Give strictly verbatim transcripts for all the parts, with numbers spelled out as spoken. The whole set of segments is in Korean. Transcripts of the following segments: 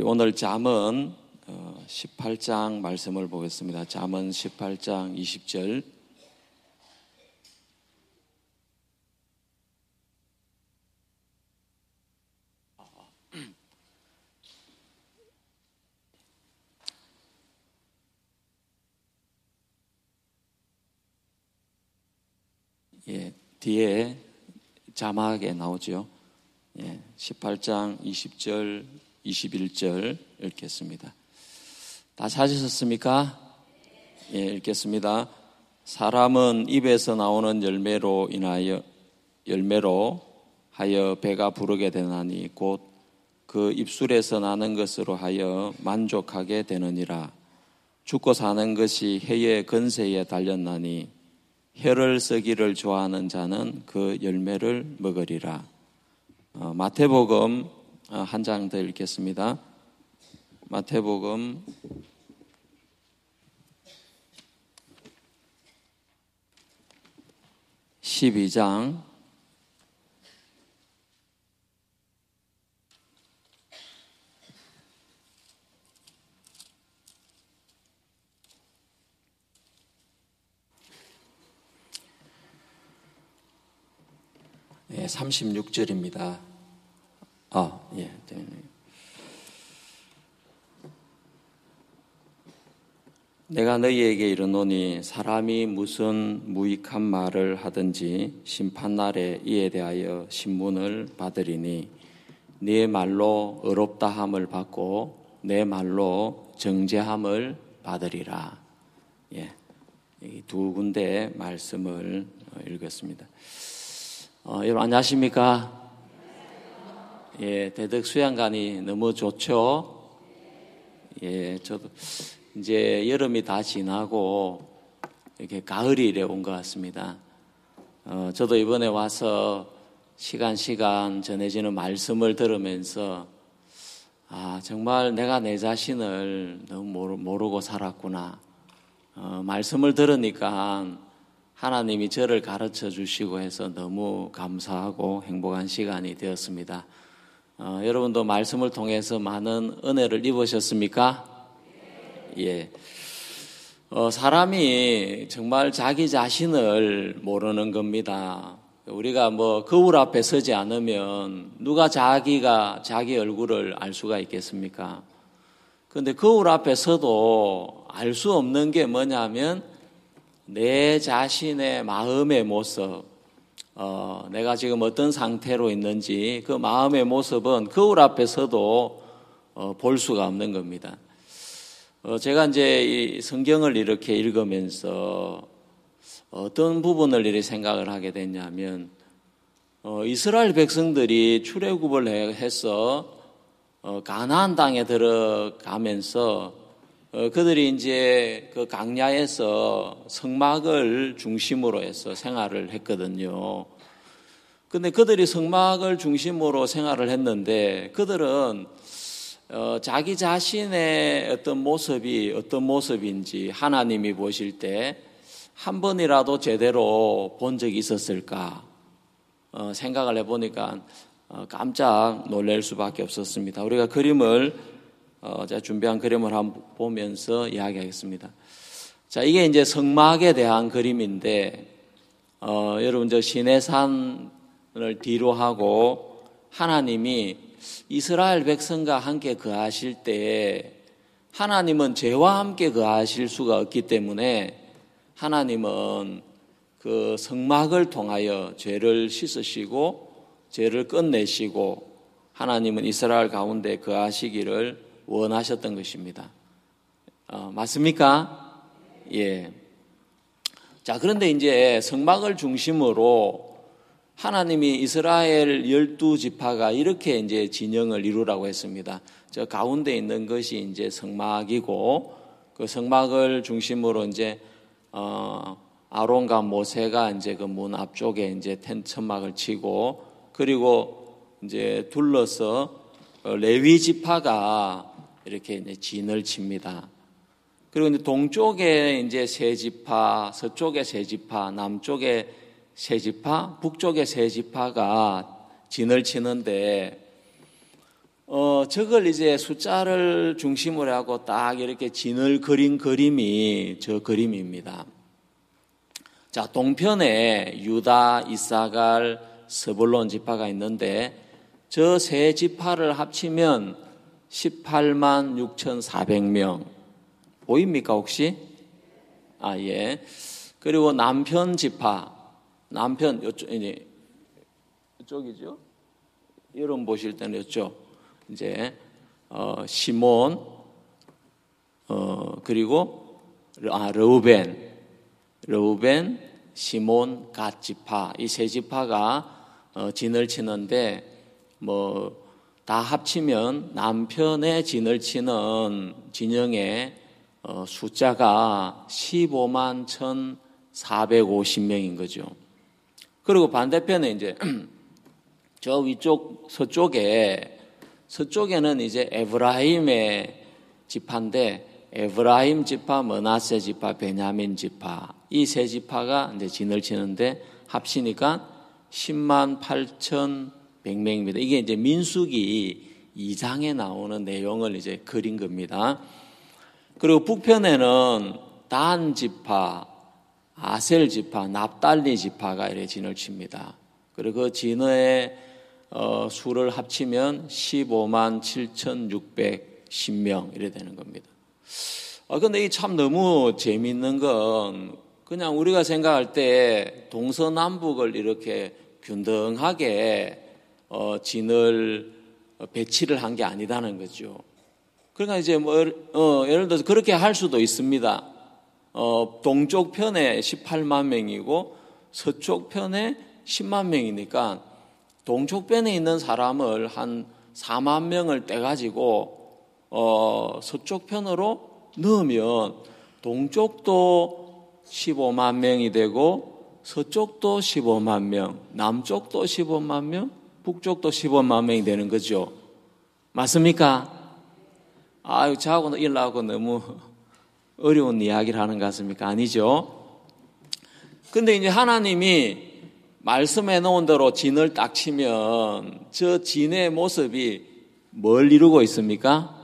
오늘 잠언 십팔 장 말씀을 보겠습니다. 잠언 십팔 장 이십 절. 예, 뒤에 자막에 나오죠. 예, 십팔 장 이십 절, 이십일 절 읽겠습니다. 다 찾으셨습니까? 예, 읽겠습니다. 사람은 입에서 나오는 열매로 인하여 열매로 하여 배가 부르게 되나니 곧 그 입술에서 나는 것으로 하여 만족하게 되느니라. 죽고 사는 것이 혀의 건세에 달렸나니 혀를 쓰기를 좋아하는 자는 그 열매를 먹으리라. 어, 마태복음 어, 한 장 더 읽겠습니다. 마태복음 십이 장 예, 삼십육 절입니다. 아, 예, 네. 내가 너희에게 이르노니 사람이 무슨 무익한 말을 하든지 심판날에 이에 대하여 신문을 받으리니 네 말로 의롭다함을 받고 내 말로 정죄함을 받으리라. 예, 이 두 군데 말씀을 읽었습니다. 어, 여러분 안녕하십니까? 예, 대덕 수양관이 너무 좋죠? 예, 저도 이제 여름이 다 지나고 이렇게 가을이 이래 온 것 같습니다. 어, 저도 이번에 와서 시간 시간 전해지는 말씀을 들으면서 아, 정말 내가 내 자신을 너무 모르, 모르고 살았구나. 어, 말씀을 들으니까 하나님이 저를 가르쳐 주시고 해서 너무 감사하고 행복한 시간이 되었습니다. 어, 여러분도 말씀을 통해서 많은 은혜를 입으셨습니까? 예. 어, 사람이 정말 자기 자신을 모르는 겁니다. 우리가 뭐 거울 앞에 서지 않으면 누가 자기가 자기 얼굴을 알 수가 있겠습니까? 그런데 거울 앞에 서도 알 수 없는 게 뭐냐면 내 자신의 마음의 모습, 어, 내가 지금 어떤 상태로 있는지 그 마음의 모습은 거울 앞에서도 어, 볼 수가 없는 겁니다. 어, 제가 이제 이 성경을 이렇게 읽으면서 어떤 부분을 이렇게 생각을 하게 됐냐면 어, 이스라엘 백성들이 출애굽을 해서 어, 가나안 땅에 들어가면서 어, 그들이 이제 그 광야에서 성막을 중심으로 해서 생활을 했거든요. 근데 그들이 성막을 중심으로 생활을 했는데 그들은 어, 자기 자신의 어떤 모습이 어떤 모습인지 하나님이 보실 때 한 번이라도 제대로 본 적이 있었을까 어, 생각을 해보니까 어, 깜짝 놀랄 수밖에 없었습니다. 우리가 그림을 어, 제가 준비한 그림을 한번 보면서 이야기하겠습니다. 자, 이게 이제 성막에 대한 그림인데, 어, 여러분, 저 시내산을 뒤로 하고 하나님이 이스라엘 백성과 함께 거하실 때 하나님은 죄와 함께 거하실 수가 없기 때문에 하나님은 그 성막을 통하여 죄를 씻으시고 죄를 끝내시고 하나님은 이스라엘 가운데 거하시기를 원하셨던 것입니다. 어, 맞습니까? 예. 자, 그런데 이제 성막을 중심으로 하나님이 이스라엘 열두 지파가 이렇게 이제 진영을 이루라고 했습니다. 저 가운데 있는 것이 이제 성막이고 그 성막을 중심으로 이제 어, 아론과 모세가 이제 그 문 앞쪽에 이제 텐트 천막을 치고 그리고 이제 둘러서 레위 지파가 이렇게 이제 진을 칩니다. 그리고 이제 동쪽에 이제 세 지파, 서쪽에 세 지파, 남쪽에 세 지파, 북쪽에 세 지파가 진을 치는데, 어, 어, 저걸 이제 숫자를 중심으로 하고 딱 이렇게 진을 그린 그림이 저 그림입니다. 자, 동편에 유다, 이사갈, 스불론 지파가 있는데 저 세 지파를 합치면 십팔만 육천사백 명. 보입니까, 혹시? 아, 예. 그리고 남편 지파, 남편, 요쪽, 이제, 이쪽이죠? 이런 보실 때는 이쪽. 이제, 어, 시몬, 어, 그리고, 아, 르우벤, 르우벤, 시몬, 갓 지파. 이 세 지파가, 어, 진을 치는데, 뭐, 다 합치면 남편의 진을 치는 진영의 어, 숫자가 십오만 천사백오십 명인 거죠. 그리고 반대편에 이제 저 위쪽 서쪽에 서쪽에는 이제 에브라임의 지파인데 에브라임 지파, 므낫세 지파, 베냐민 지파 이 세 지파가 이제 진을 치는데 합치니까 십만 팔천백 명입니다. 이게 이제 민수기 이 장에 나오는 내용을 이제 그린 겁니다. 그리고 북편에는 단 지파, 아셀 지파, 납달리 지파가 이렇게 진을 칩니다. 그리고 그 진의 어, 수를 합치면 십오만 칠천육백십 명 이래 되는 겁니다. 아, 근데 이 참 너무 재미있는 건 그냥 우리가 생각할 때 동서남북을 이렇게 균등하게 어, 진을 배치를 한 게 아니다는 거죠. 그러니까 이제 뭐, 어, 예를 들어서 그렇게 할 수도 있습니다. 어, 동쪽 편에 십팔만 명이고 서쪽 편에 십만 명이니까 동쪽 편에 있는 사람을 한 사만 명을 떼가지고, 어, 서쪽 편으로 넣으면 동쪽도 십오만 명이 되고 서쪽도 십오만 명, 남쪽도 십오만 명, 북쪽도 십오만 명이 되는 거죠. 맞습니까? 아유, 저하고 일하고 너무 어려운 이야기를 하는 것 같습니까? 아니죠. 근데 이제 하나님이 말씀해 놓은 대로 진을 딱 치면 저 진의 모습이 뭘 이루고 있습니까?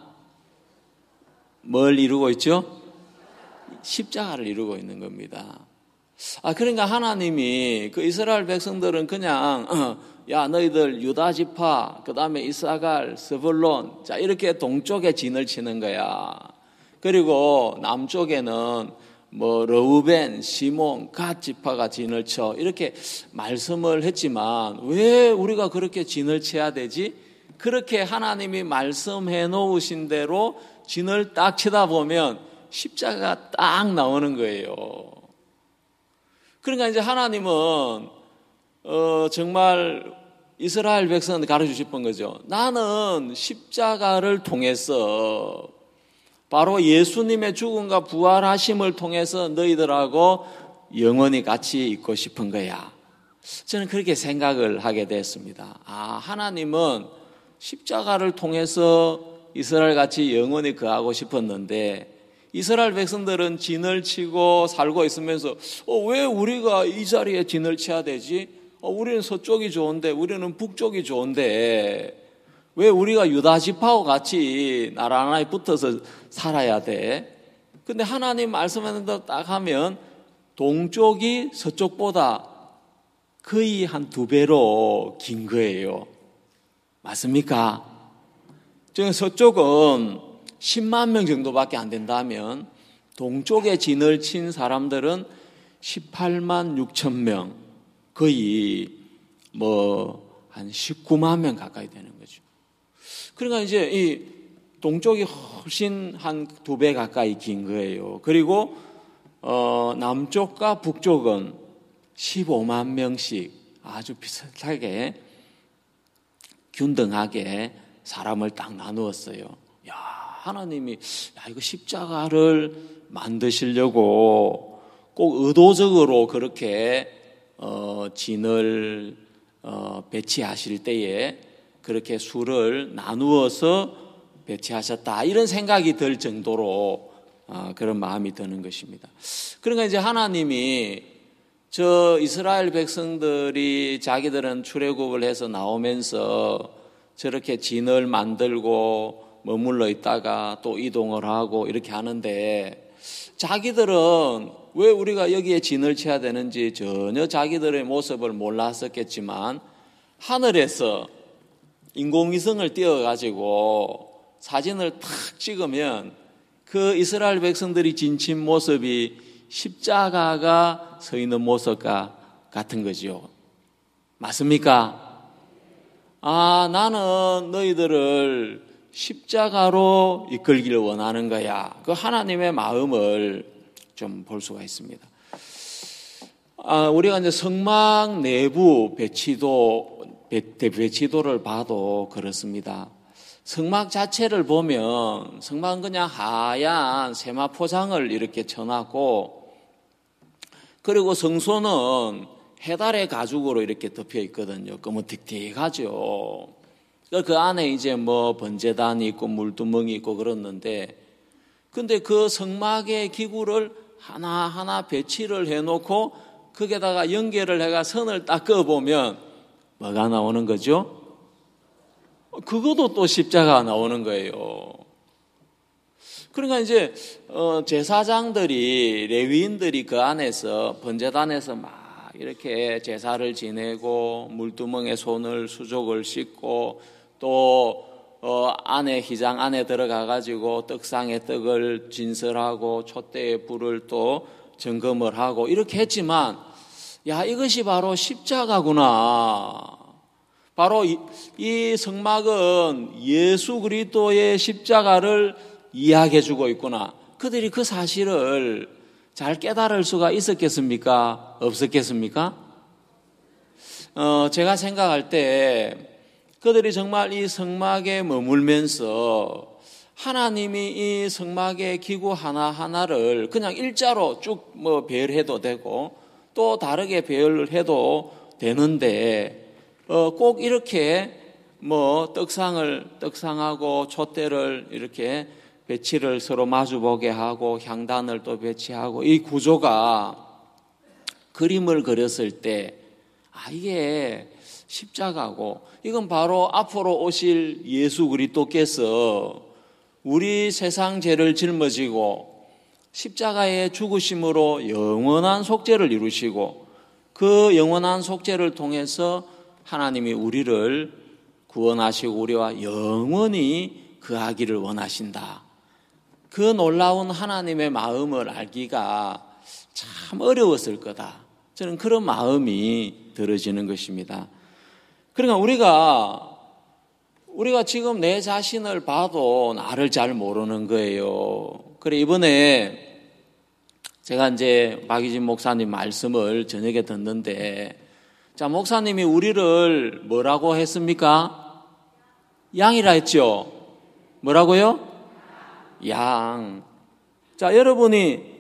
뭘 이루고 있죠? 십자가를 이루고 있는 겁니다. 아, 그러니까 하나님이 그 이스라엘 백성들은 그냥, 어, 야, 너희들 유다 지파, 그 다음에 이사갈, 스불론, 자, 이렇게 동쪽에 진을 치는 거야. 그리고 남쪽에는 뭐, 르우벤, 시몬, 갓 지파가 진을 쳐. 이렇게 말씀을 했지만, 왜 우리가 그렇게 진을 쳐야 되지? 그렇게 하나님이 말씀해 놓으신 대로 진을 딱 치다 보면 십자가가 딱 나오는 거예요. 그러니까 이제 하나님은 어, 정말 이스라엘 백성한테 가르쳐 싶은 거죠. 나는 십자가를 통해서 바로 예수님의 죽음과 부활하심을 통해서 너희들하고 영원히 같이 있고 싶은 거야. 저는 그렇게 생각을 하게 됐습니다. 아, 하나님은 십자가를 통해서 이스라엘 같이 영원히 거하고 싶었는데 이스라엘 백성들은 진을 치고 살고 있으면서 어, 왜 우리가 이 자리에 진을 쳐야 되지? 어, 우리는 서쪽이 좋은데 우리는 북쪽이 좋은데 왜 우리가 유다 지파와 같이 나란히 붙어서 살아야 돼? 근데 하나님 말씀하는 대로 딱 하면 동쪽이 서쪽보다 거의 한 두 배로 긴 거예요. 맞습니까? 지금 서쪽은 십만 명 정도밖에 안 된다면 동쪽에 진을 친 사람들은 십팔만 육천 명, 거의 뭐 한 십구만 명 가까이 되는 거죠. 그러니까 이제 이 동쪽이 훨씬 한 두 배 가까이 긴 거예요. 그리고 어 남쪽과 북쪽은 십오만 명씩 아주 비슷하게 균등하게 사람을 딱 나누었어요. 야, 하나님이 야, 이거 십자가를 만드시려고 꼭 의도적으로 그렇게 어, 진을 어, 배치하실 때에 그렇게 수를 나누어서 배치하셨다. 이런 생각이 들 정도로 어, 그런 마음이 드는 것입니다. 그러니까 이제 하나님이 저 이스라엘 백성들이 자기들은 출애굽을 해서 나오면서 저렇게 진을 만들고 머물러 있다가 또 이동을 하고 이렇게 하는데 자기들은 왜 우리가 여기에 진을 쳐야 되는지 전혀 자기들의 모습을 몰랐었겠지만 하늘에서 인공위성을 띄워가지고 사진을 탁 찍으면 그 이스라엘 백성들이 진친 모습이 십자가가 서 있는 모습과 같은 거죠. 맞습니까? 아, 나는 너희들을 십자가로 이끌기를 원하는 거야. 그 하나님의 마음을 좀 볼 수가 있습니다. 아, 우리가 이제 성막 내부 배치도, 배, 배치도를 봐도 그렇습니다. 성막 자체를 보면 성막은 그냥 하얀 세마포장을 이렇게 쳐놨고 그리고 성소는 해달의 가죽으로 이렇게 덮여 있거든요. 거무틱틱하죠. 그 안에 이제 뭐 번제단이 있고 물두멍이 있고 그렇는데 근데 그 성막의 기구를 하나하나 배치를 해놓고 거기에다가 연결을 해가 선을 딱 그어보면 뭐가 나오는 거죠? 그것도 또 십자가가 나오는 거예요. 그러니까 이제 어 제사장들이 레위인들이 그 안에서 번제단에서 막 이렇게 제사를 지내고 물두멍에 손을 수족을 씻고 또 어 안에 휘장 안에 들어가 가지고 떡상에 떡을 진설하고 촛대에 불을 또 점검을 하고 이렇게 했지만 야 이것이 바로 십자가구나. 바로 이, 이 성막은 예수 그리스도의 십자가를 이야기해 주고 있구나. 그들이 그 사실을 잘 깨달을 수가 있었겠습니까? 없었겠습니까? 어, 제가 생각할 때 그들이 정말 이 성막에 머물면서 하나님이 이 성막의 기구 하나하나를 그냥 일자로 쭉 뭐 배열해도 되고 또 다르게 배열을 해도 되는데 어, 꼭 이렇게 뭐 떡상을 떡상하고 촛대를 이렇게 배치를 서로 마주보게 하고 향단을 또 배치하고 이 구조가 그림을 그렸을 때 아 이게 십자가고 이건 바로 앞으로 오실 예수 그리스도께서 우리 세상 죄를 짊어지고 십자가의 죽으심으로 영원한 속죄를 이루시고 그 영원한 속죄를 통해서 하나님이 우리를 구원하시고 우리와 영원히 거하기를 원하신다. 그 놀라운 하나님의 마음을 알기가 참 어려웠을 거다. 저는 그런 마음이 들어지는 것입니다. 그러니까 우리가 우리가 지금 내 자신을 봐도 나를 잘 모르는 거예요. 그래 이번에 제가 이제 박희진 목사님 말씀을 저녁에 듣는데 자, 목사님이 우리를 뭐라고 했습니까? 양이라 했죠? 뭐라고요? 양. 자, 여러분이,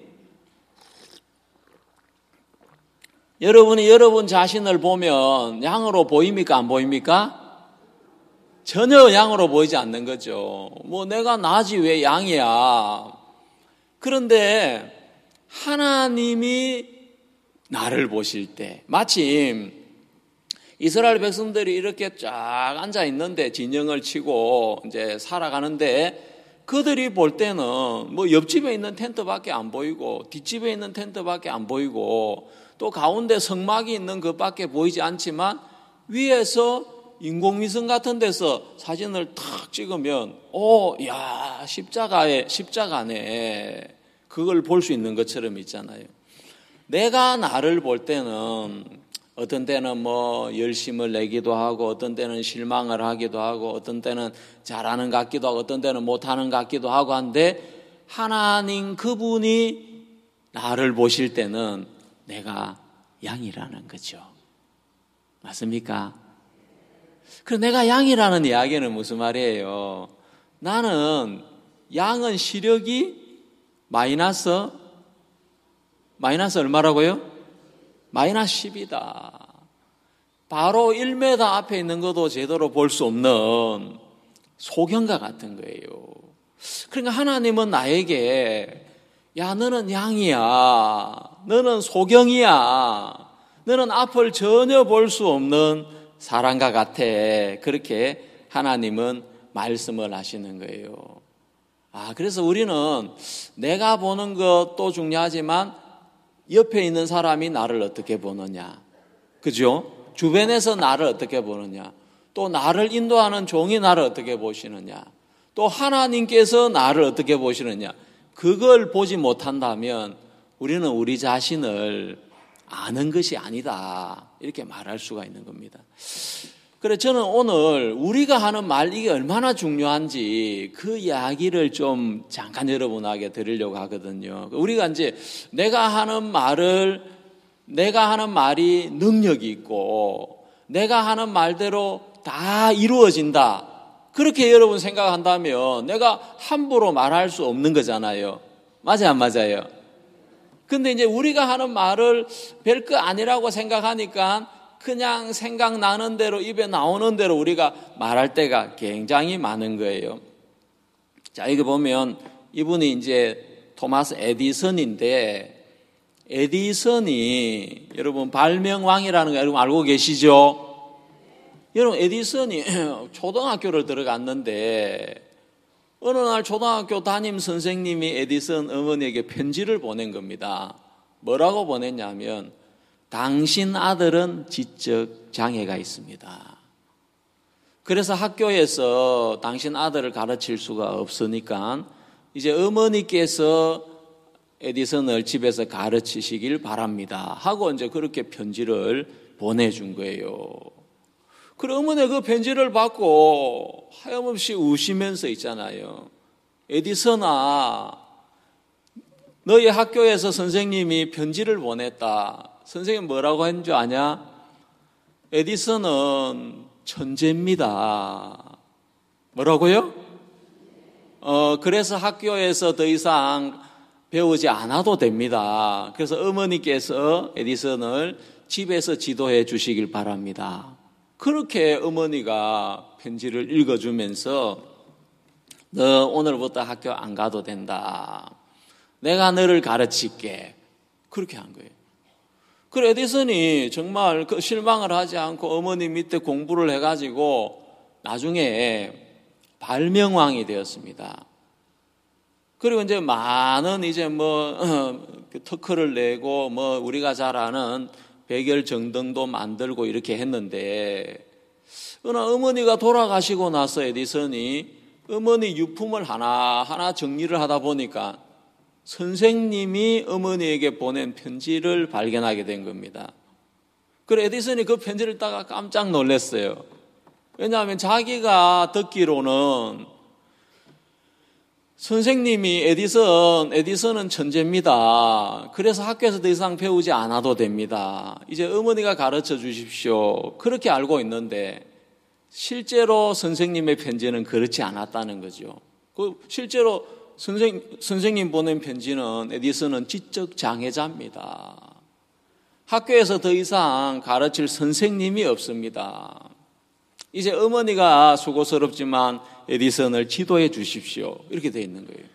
여러분이 여러분 자신을 보면 양으로 보입니까? 안 보입니까? 전혀 양으로 보이지 않는 거죠. 뭐 내가 나지 왜 양이야? 그런데 하나님이 나를 보실 때, 마침 이스라엘 백성들이 이렇게 쫙 앉아 있는데 진영을 치고 이제 살아가는데 그들이 볼 때는 뭐 옆집에 있는 텐트밖에 안 보이고 뒷집에 있는 텐트밖에 안 보이고 또 가운데 성막이 있는 것밖에 보이지 않지만 위에서 인공위성 같은 데서 사진을 탁 찍으면 오, 야, 십자가에 십자가네. 그걸 볼 수 있는 것처럼 있잖아요. 내가 나를 볼 때는 어떤 때는 뭐 열심을 내기도 하고 어떤 때는 실망을 하기도 하고 어떤 때는 잘하는 것 같기도 하고 어떤 때는 못하는 것 같기도 하고 한데 하나님 그분이 나를 보실 때는 내가 양이라는 거죠. 맞습니까? 그럼 내가 양이라는 이야기는 무슨 말이에요? 나는 양은 시력이 마이너스 마이너스 얼마라고요? 마이너스 십이다. 바로 일 미터 앞에 있는 것도 제대로 볼 수 없는 소경과 같은 거예요. 그러니까 하나님은 나에게 야 너는 양이야. 너는 소경이야. 너는 앞을 전혀 볼 수 없는 사람과 같아. 그렇게 하나님은 말씀을 하시는 거예요. 아, 그래서 우리는 내가 보는 것도 중요하지만 옆에 있는 사람이 나를 어떻게 보느냐, 그죠? 주변에서 나를 어떻게 보느냐, 또 나를 인도하는 종이 나를 어떻게 보시느냐, 또 하나님께서 나를 어떻게 보시느냐, 그걸 보지 못한다면 우리는 우리 자신을 아는 것이 아니다, 이렇게 말할 수가 있는 겁니다. 그래, 저는 오늘 우리가 하는 말, 이게 얼마나 중요한지 그 이야기를 좀 잠깐 여러분에게 드리려고 하거든요. 우리가 이제 내가 하는 말을, 내가 하는 말이 능력이 있고 내가 하는 말대로 다 이루어진다, 그렇게 여러분 생각한다면 내가 함부로 말할 수 없는 거잖아요. 맞아요, 안 맞아요? 근데 이제 우리가 하는 말을 별거 아니라고 생각하니까 그냥 생각나는 대로, 입에 나오는 대로 우리가 말할 때가 굉장히 많은 거예요. 자, 여기 보면 이분이 이제 토마스 에디슨인데, 에디슨이 여러분 발명왕이라는 거 여러분 알고 계시죠? 여러분, 에디슨이 초등학교를 들어갔는데 어느 날 초등학교 담임 선생님이 에디슨 어머니에게 편지를 보낸 겁니다. 뭐라고 보냈냐면, 당신 아들은 지적 장애가 있습니다. 그래서 학교에서 당신 아들을 가르칠 수가 없으니까 이제 어머니께서 에디슨을 집에서 가르치시길 바랍니다 하고 이제 그렇게 편지를 보내준 거예요. 그래, 어머니가 그 편지를 받고 하염없이 우시면서 있잖아요. 에디슨아, 너희 학교에서 선생님이 편지를 보냈다. 선생님 뭐라고 했는 줄 아냐? 에디슨은 천재입니다. 뭐라고요? 어, 그래서 학교에서 더 이상 배우지 않아도 됩니다. 그래서 어머니께서 에디슨을 집에서 지도해 주시길 바랍니다. 그렇게 어머니가 편지를 읽어주면서 너 오늘부터 학교 안 가도 된다. 내가 너를 가르칠게. 그렇게 한 거예요. 그래, 에디슨이 정말 그 실망을 하지 않고 어머니 밑에 공부를 해가지고 나중에 발명왕이 되었습니다. 그리고 이제 많은 이제 뭐 특허를 내고 뭐 우리가 잘 아는 백열정등도 만들고 이렇게 했는데, 그러나 어머니가 돌아가시고 나서 에디슨이 어머니 유품을 하나하나 정리를 하다 보니까 선생님이 어머니에게 보낸 편지를 발견하게 된 겁니다. 그래, 에디슨이 그 편지를 따가 깜짝 놀랐어요. 왜냐하면 자기가 듣기로는 선생님이 에디슨, 에디슨은 천재입니다. 그래서 학교에서 더 이상 배우지 않아도 됩니다. 이제 어머니가 가르쳐 주십시오. 그렇게 알고 있는데 실제로 선생님의 편지는 그렇지 않았다는 거죠. 그 실제로 선생, 선생님 보낸 편지는 에디슨은 지적 장애자입니다. 학교에서 더 이상 가르칠 선생님이 없습니다. 이제 어머니가 수고스럽지만 에디슨을 지도해 주십시오. 이렇게 되어 있는 거예요.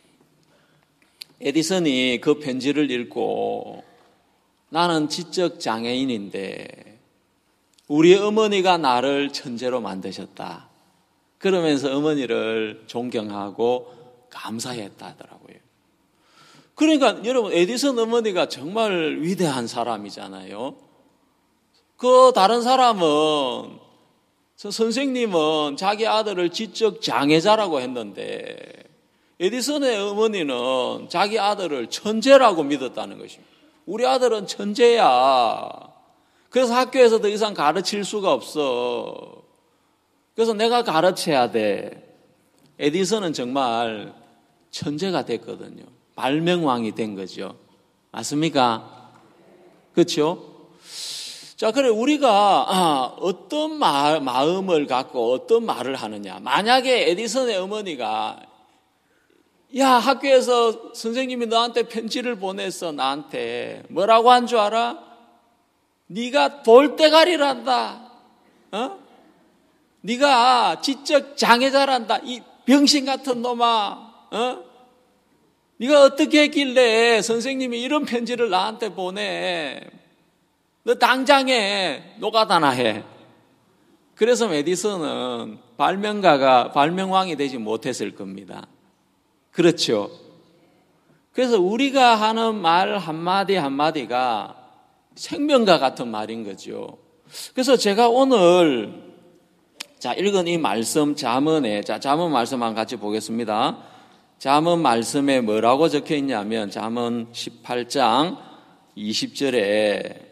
에디슨이 그 편지를 읽고 나는 지적 장애인인데 우리 어머니가 나를 천재로 만드셨다. 그러면서 어머니를 존경하고 감사했다 하더라고요. 그러니까 여러분, 에디슨 어머니가 정말 위대한 사람이잖아요. 그 다른 사람은, 선생님은 자기 아들을 지적 장애자라고 했는데 에디슨의 어머니는 자기 아들을 천재라고 믿었다는 것입니다. 우리 아들은 천재야. 그래서 학교에서 더 이상 가르칠 수가 없어. 그래서 내가 가르쳐야 돼. 에디슨은 정말 천재가 됐거든요. 발명왕이 된 거죠. 맞습니까? 그렇죠? 자, 그래, 우리가 어떤 마음을 갖고 어떤 말을 하느냐. 만약에 에디슨의 어머니가 야, 학교에서 선생님이 너한테 편지를 보냈어. 나한테 뭐라고 한 줄 알아? 네가 돌대가리란다. 어? 네가 지적 장애자란다. 이 병신 같은 놈아. 어? 네가 어떻게 했길래 선생님이 이런 편지를 나한테 보내? 너 당장에 노가다나 해. 그래서 에디슨은 발명가가, 발명왕이 되지 못했을 겁니다. 그렇죠? 그래서 우리가 하는 말 한마디 한마디가 생명과 같은 말인 거죠. 그래서 제가 오늘 자 읽은 이 말씀 잠언에, 자 잠언 말씀 한번 같이 보겠습니다. 잠언 말씀에 뭐라고 적혀 있냐면 잠언 십팔 장 이십 절에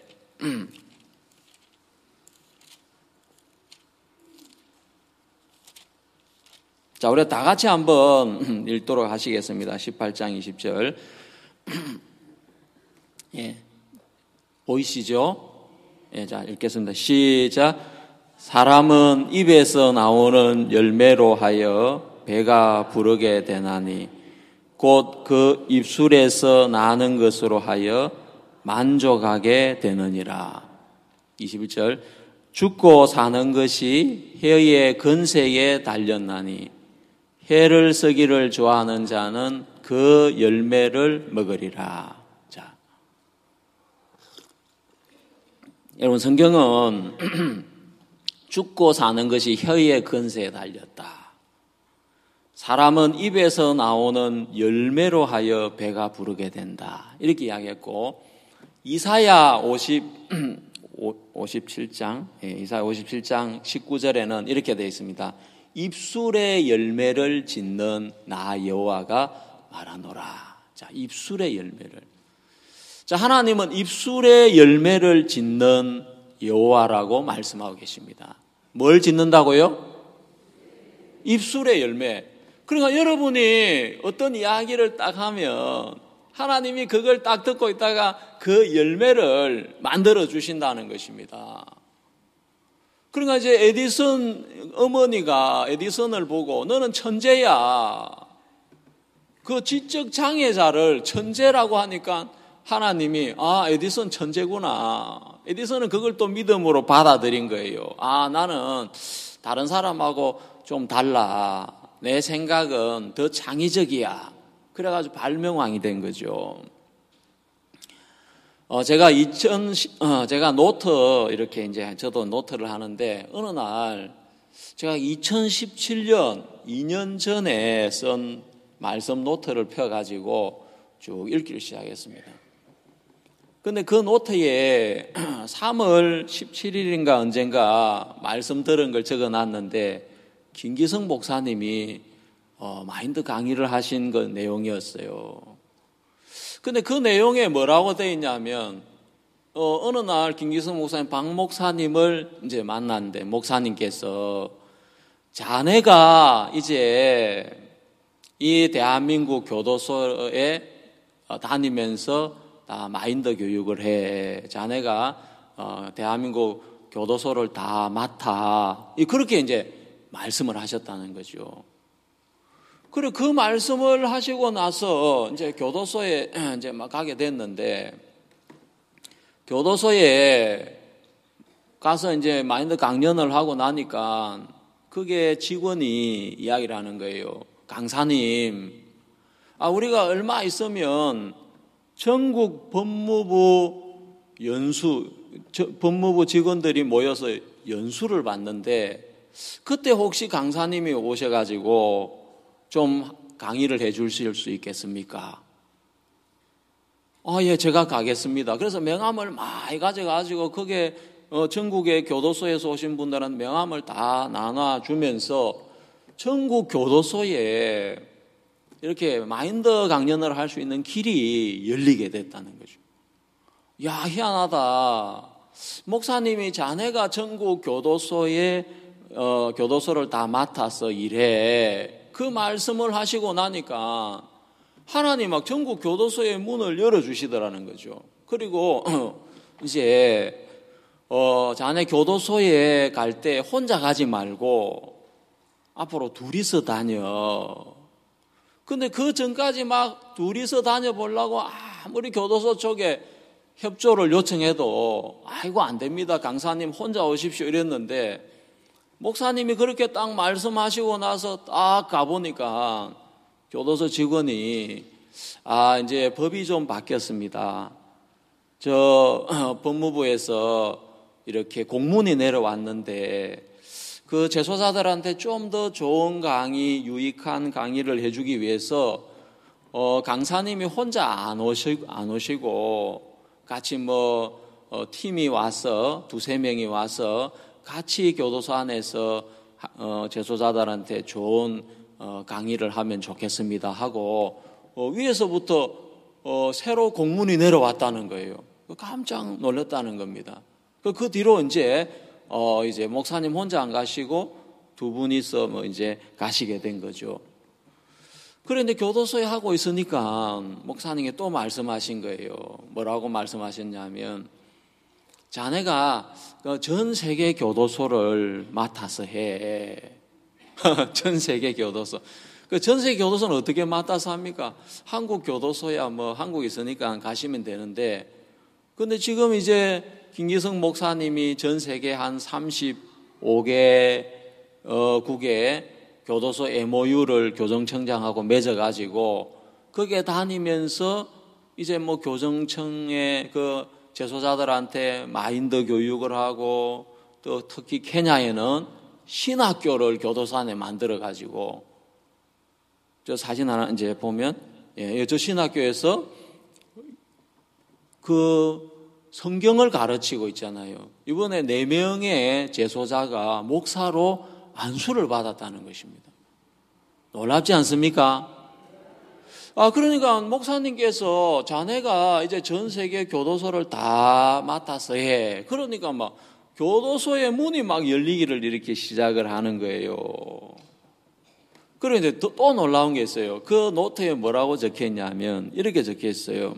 자, 우리 다 같이 한번 읽도록 하시겠습니다. 십팔 장 이십 절. 예. 보이시죠? 예, 자, 읽겠습니다. 시작. 사람은 입에서 나오는 열매로 하여 배가 부르게 되나니 곧 그 입술에서 나는 것으로 하여 만족하게 되느니라. 이십일 절. 죽고 사는 것이 혀의 근세에 달렸나니 해를 쓰기를 좋아하는 자는 그 열매를 먹으리라. 자, 여러분 성경은 죽고 사는 것이 혀의 근세에 달렸다. 사람은 입에서 나오는 열매로 하여 배가 부르게 된다. 이렇게 이야기했고 이사야 오십, 오십칠 장, 예, 이사야 오십칠 장 십구 절에는 이렇게 되어 있습니다. 입술의 열매를 짓는 나 여호와가 말하노라. 자, 입술의 열매를. 자, 하나님은 입술의 열매를 짓는 여호와라고 말씀하고 계십니다. 뭘 짓는다고요? 입술의 열매. 그러니까 여러분이 어떤 이야기를 딱 하면 하나님이 그걸 딱 듣고 있다가 그 열매를 만들어 주신다는 것입니다. 그러니까 이제 에디슨 어머니가 에디슨을 보고 너는 천재야. 그 지적 장애자를 천재라고 하니까 하나님이 아, 에디슨 천재구나. 에디슨은 그걸 또 믿음으로 받아들인 거예요. 아, 나는 다른 사람하고 좀 달라. 내 생각은 더 창의적이야. 그래가지고 발명왕이 된 거죠. 어, 제가 이천, 어, 제가 노트, 이렇게 이제 저도 노트를 하는데, 어느 날, 제가 이천십칠 년, 이 년 전에 쓴 말씀 노트를 펴가지고 쭉 읽기를 시작했습니다. 근데 그 노트에 삼월 십칠일인가 언젠가 말씀 들은 걸 적어 놨는데, 김기성 목사님이 어, 마인드 강의를 하신 그 내용이었어요. 근데 그 내용에 뭐라고 되어 있냐면, 어, 어느 날 김기성 목사님, 박 목사님을 이제 만났는데, 목사님께서 자네가 이제 이 대한민국 교도소에 다니면서 다 마인드 교육을 해. 자네가 어, 대한민국 교도소를 다 맡아. 그렇게 이제 말씀을 하셨다는 거죠. 그리고 그 말씀을 하시고 나서 이제 교도소에 이제 막 가게 됐는데, 교도소에 가서 이제 마인드 강연을 하고 나니까 그게 직원이 이야기를 하는 거예요. 강사님, 아, 우리가 얼마 있으면 전국 법무부 연수, 법무부 직원들이 모여서 연수를 받는데, 그때 혹시 강사님이 오셔가지고 좀 강의를 해 주실 수 있겠습니까? 아, 예, 제가 가겠습니다. 그래서 명함을 많이 가져가지고 그게 어, 전국의 교도소에서 오신 분들은 명함을 다 나눠주면서 전국 교도소에 이렇게 마인드 강연을 할 수 있는 길이 열리게 됐다는 거죠. 야, 희한하다. 목사님이 자네가 전국 교도소에 어, 교도소를 다 맡아서 일해. 그 말씀을 하시고 나니까 하나님 막 전국 교도소의 문을 열어주시더라는 거죠. 그리고 이제 어, 자네 교도소에 갈 때 혼자 가지 말고 앞으로 둘이서 다녀. 근데 그 전까지 막 둘이서 다녀보려고 아무리 교도소 쪽에 협조를 요청해도 아이고 안 됩니다. 강사님 혼자 오십시오 이랬는데, 목사님이 그렇게 딱 말씀하시고 나서 딱 가보니까 교도소 직원이 아, 이제 법이 좀 바뀌었습니다. 저 법무부에서 이렇게 공문이 내려왔는데 그 재소자들한테 좀 더 좋은 강의, 유익한 강의를 해주기 위해서 어, 강사님이 혼자 안 오시고, 안 오시고 같이 뭐 어, 팀이 와서 두세 명이 와서 같이 교도소 안에서 어, 재소자들한테 좋은 어, 강의를 하면 좋겠습니다 하고 어, 위에서부터 어, 새로 공문이 내려왔다는 거예요. 깜짝 놀랐다는 겁니다. 그, 그 뒤로 이제 어, 이제 목사님 혼자 안 가시고 두 분이서 뭐 이제 가시게 된 거죠. 그런데 교도소에 하고 있으니까 목사님이 또 말씀하신 거예요. 뭐라고 말씀하셨냐면 자네가 전 세계 교도소를 맡아서 해. 전 세계 교도소. 그 전 세계 교도소는 어떻게 맡아서 합니까? 한국 교도소야 뭐 한국 있으니까 가시면 되는데, 근데 지금 이제 김기성 목사님이 전 세계 한 삼십오 개 어, 국의 교도소 엠오유를 교정청장하고 맺어가지고 거기에 다니면서 이제 뭐 교정청의 그 재소자들한테 마인드 교육을 하고 또 특히 케냐에는 신학교를 교도소 안에 만들어가지고 저 사진 하나 이제 보면 예, 저 신학교에서 그 성경을 가르치고 있잖아요. 이번에 네 명의 재소자가 목사로 안수를 받았다는 것입니다. 놀랍지 않습니까? 아, 그러니까 목사님께서 자네가 이제 전 세계 교도소를 다 맡아서 해. 그러니까 막 교도소의 문이 막 열리기를 이렇게 시작을 하는 거예요. 그런데 또, 또 놀라운 게 있어요. 그 노트에 뭐라고 적혀 있냐면 이렇게 적혀 있어요.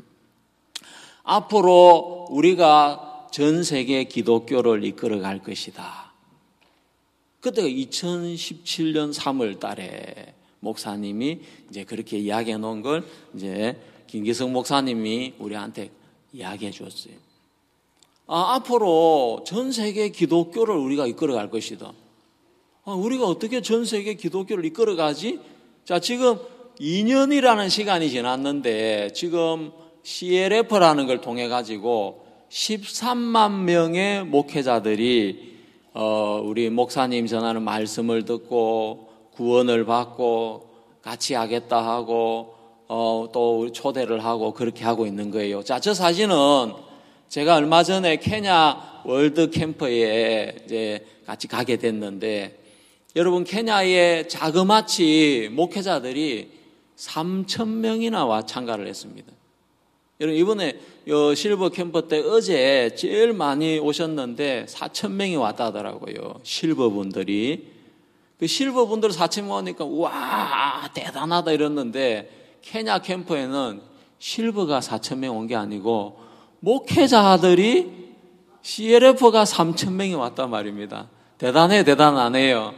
앞으로 우리가 전 세계 기독교를 이끌어 갈 것이다. 그때가 이천십칠 년 삼월 달에 목사님이 이제 그렇게 이야기해 놓은 걸 이제 김기성 목사님이 우리한테 이야기해 줬어요. 아, 앞으로 전 세계 기독교를 우리가 이끌어 갈 것이다. 아, 우리가 어떻게 전 세계 기독교를 이끌어 가지? 자, 지금 이 년이라는 시간이 지났는데 지금 씨엘에프라는 걸 통해 가지고 십삼만 명의 목회자들이 어, 우리 목사님 전하는 말씀을 듣고 구원을 받고 같이 하겠다 하고 어, 또 초대를 하고 그렇게 하고 있는 거예요. 자, 저 사진은 제가 얼마 전에 케냐 월드 캠프에 이제 같이 가게 됐는데 여러분 케냐에 자그마치 목회자들이 삼천 명이나 와 참가를 했습니다. 여러분 이번에 요 실버 캠프 때 어제 제일 많이 오셨는데 사천 명이 왔다 하더라고요. 실버 분들이. 그 실버 분들 사천 명 오니까 와 대단하다 이랬는데 케냐 캠프에는 실버가 사천 명 온 게 아니고 목회자들이 씨엘에프가 삼천 명이 왔단 말입니다. 대단해 대단하네요.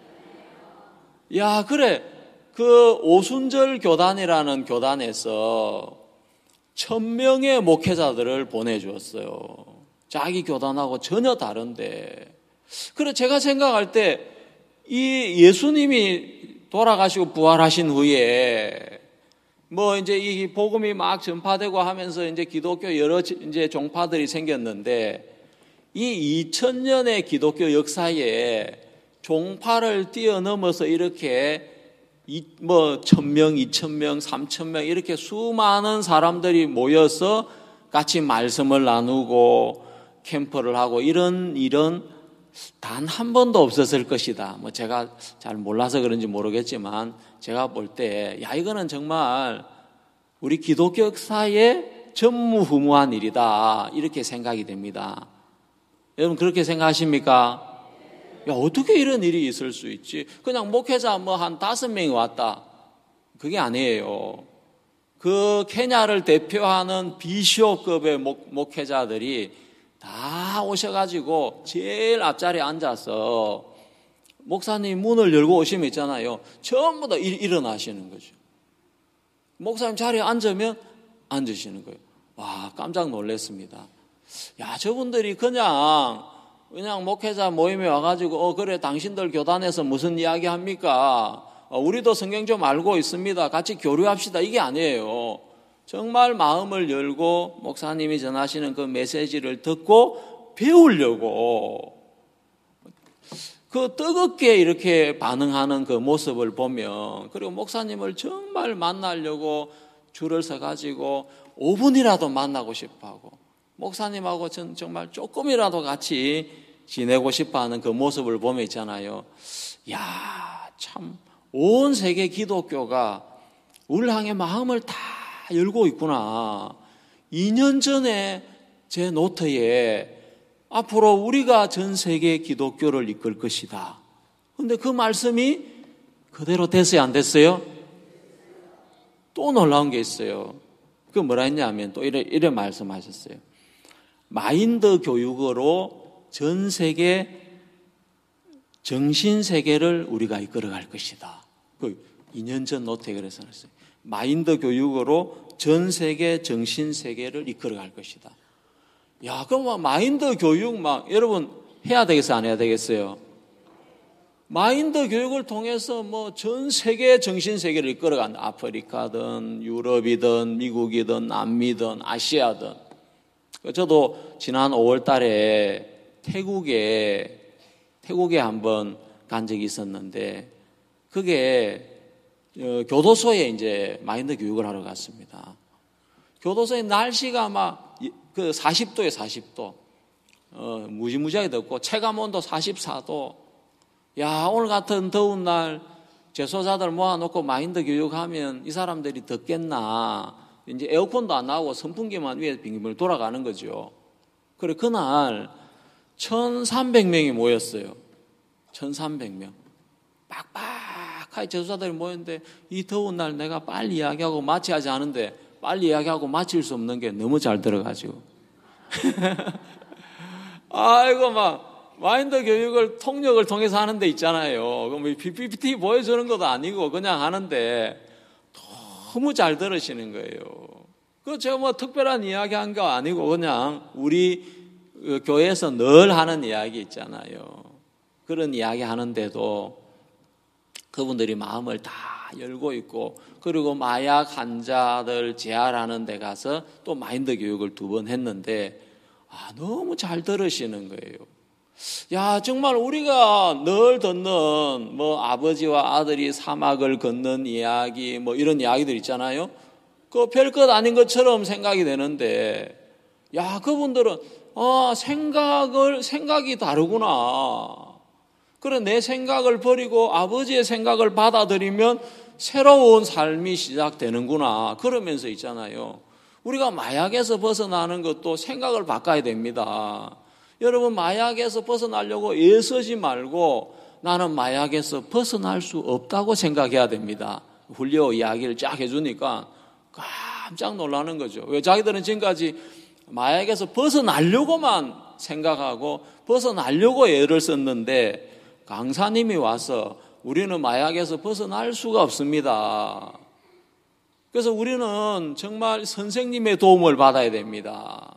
야 그래 그 오순절 교단이라는 교단에서 천 명의 목회자들을 보내주었어요. 자기 교단하고 전혀 다른데. 그래 제가 생각할 때 이 예수님이 돌아가시고 부활하신 후에 뭐 이제 이 복음이 막 전파되고 하면서 이제 기독교 여러 이제 종파들이 생겼는데 이 이천 년의 기독교 역사에 종파를 뛰어넘어서 이렇게 뭐 천 명, 이천 명, 삼천 명 이렇게 수많은 사람들이 모여서 같이 말씀을 나누고 캠프를 하고 이런 일은 단 한 번도 없었을 것이다. 뭐 제가 잘 몰라서 그런지 모르겠지만 제가 볼 때 야 이거는 정말 우리 기독교 역사의 전무후무한 일이다 이렇게 생각이 됩니다. 여러분 그렇게 생각하십니까? 야 어떻게 이런 일이 있을 수 있지? 그냥 목회자 뭐 한 다섯 명이 왔다. 그게 아니에요. 그 케냐를 대표하는 비숍급의 목, 목회자들이 다 오셔가지고 제일 앞자리에 앉아서 목사님 문을 열고 오시면 있잖아요. 전부 다 일, 일어나시는 거죠. 목사님 자리에 앉으면 앉으시는 거예요. 와 깜짝 놀랐습니다. 야 저분들이 그냥 그냥 목회자 모임에 와가지고 어 그래 당신들 교단에서 무슨 이야기 합니까? 어, 우리도 성경 좀 알고 있습니다. 같이 교류합시다. 이게 아니에요. 정말 마음을 열고 목사님이 전하시는 그 메시지를 듣고 배우려고. 그 뜨겁게 이렇게 반응하는 그 모습을 보면, 그리고 목사님을 정말 만나려고 줄을 서가지고 오 분이라도 만나고 싶어하고, 목사님하고 전 정말 조금이라도 같이 지내고 싶어하는 그 모습을 보면 있잖아요. 야, 참 온 세계 기독교가 우리를 향해 마음을 다 열고 있구나. 이 년 전에 제 노트에 앞으로 우리가 전 세계 기독교를 이끌 것이다. 그런데 그 말씀이 그대로 됐어요, 안 됐어요? 또 놀라운 게 있어요. 그 뭐라 했냐면 또 이래, 이래 말씀하셨어요. 마인드 교육으로 전 세계 정신 세계를 우리가 이끌어갈 것이다. 그 이 년 전 노트에 그래서 했어요. 마인드 교육으로 전 세계 정신 세계를 이끌어갈 것이다. 야, 그럼 막 마인드 교육 막 여러분 해야 되겠어요, 안 해야 되겠어요? 마인드 교육을 통해서 뭐 전 세계 정신 세계를 이끌어간다. 아프리카든 유럽이든 미국이든 남미든 아시아든. 저도 지난 오월 달에 태국에 태국에 한번 간 적이 있었는데, 그게 교도소에 이제 마인드 교육을 하러 갔습니다. 교도소에 날씨가 막 그 사십 도에 사십 도, 어, 무지무지하게 덥고 체감 온도 사십사 도. 야, 오늘 같은 더운 날 재소자들 모아놓고 마인드 교육하면 이 사람들이 덥겠나. 이제 에어컨도 안 나오고 선풍기만 위에 빙빙 돌아가는 거죠. 그래, 그날 천삼백 명이 모였어요. 천삼백 명. 빡빡하게 재소자들이 모였는데, 이 더운 날 내가 빨리 이야기하고 마취하지 않은데 빨리 이야기하고 마칠 수 없는 게 너무 잘 들어가지고. 아이고, 막 마인드 교육을 통역을 통해서 하는 데 있잖아요. 그럼 피피티 보여주는 것도 아니고 그냥 하는데 너무 잘 들으시는 거예요. 그 제가 뭐 특별한 이야기 한 거 아니고 그냥 우리 교회에서 늘 하는 이야기 있잖아요. 그런 이야기 하는데도 그분들이 마음을 다 열고 있고, 그리고 마약 환자들 재활하는 데 가서 또 마인드 교육을 두 번 했는데, 아, 너무 잘 들으시는 거예요. 야, 정말 우리가 늘 듣는 뭐 아버지와 아들이 사막을 걷는 이야기, 뭐 이런 이야기들 있잖아요. 그 별것 아닌 것처럼 생각이 되는데, 야, 그분들은 아, 생각을 생각이 다르구나. 그래, 내 생각을 버리고 아버지의 생각을 받아들이면 새로운 삶이 시작되는구나. 그러면서 있잖아요. 우리가 마약에서 벗어나는 것도 생각을 바꿔야 됩니다. 여러분, 마약에서 벗어나려고 애쓰지 말고 나는 마약에서 벗어날 수 없다고 생각해야 됩니다. 훌리오 이야기를 쫙 해주니까 깜짝 놀라는 거죠. 왜? 자기들은 지금까지 마약에서 벗어나려고만 생각하고 벗어나려고 애를 썼는데, 강사님이 와서 우리는 마약에서 벗어날 수가 없습니다. 그래서 우리는 정말 선생님의 도움을 받아야 됩니다.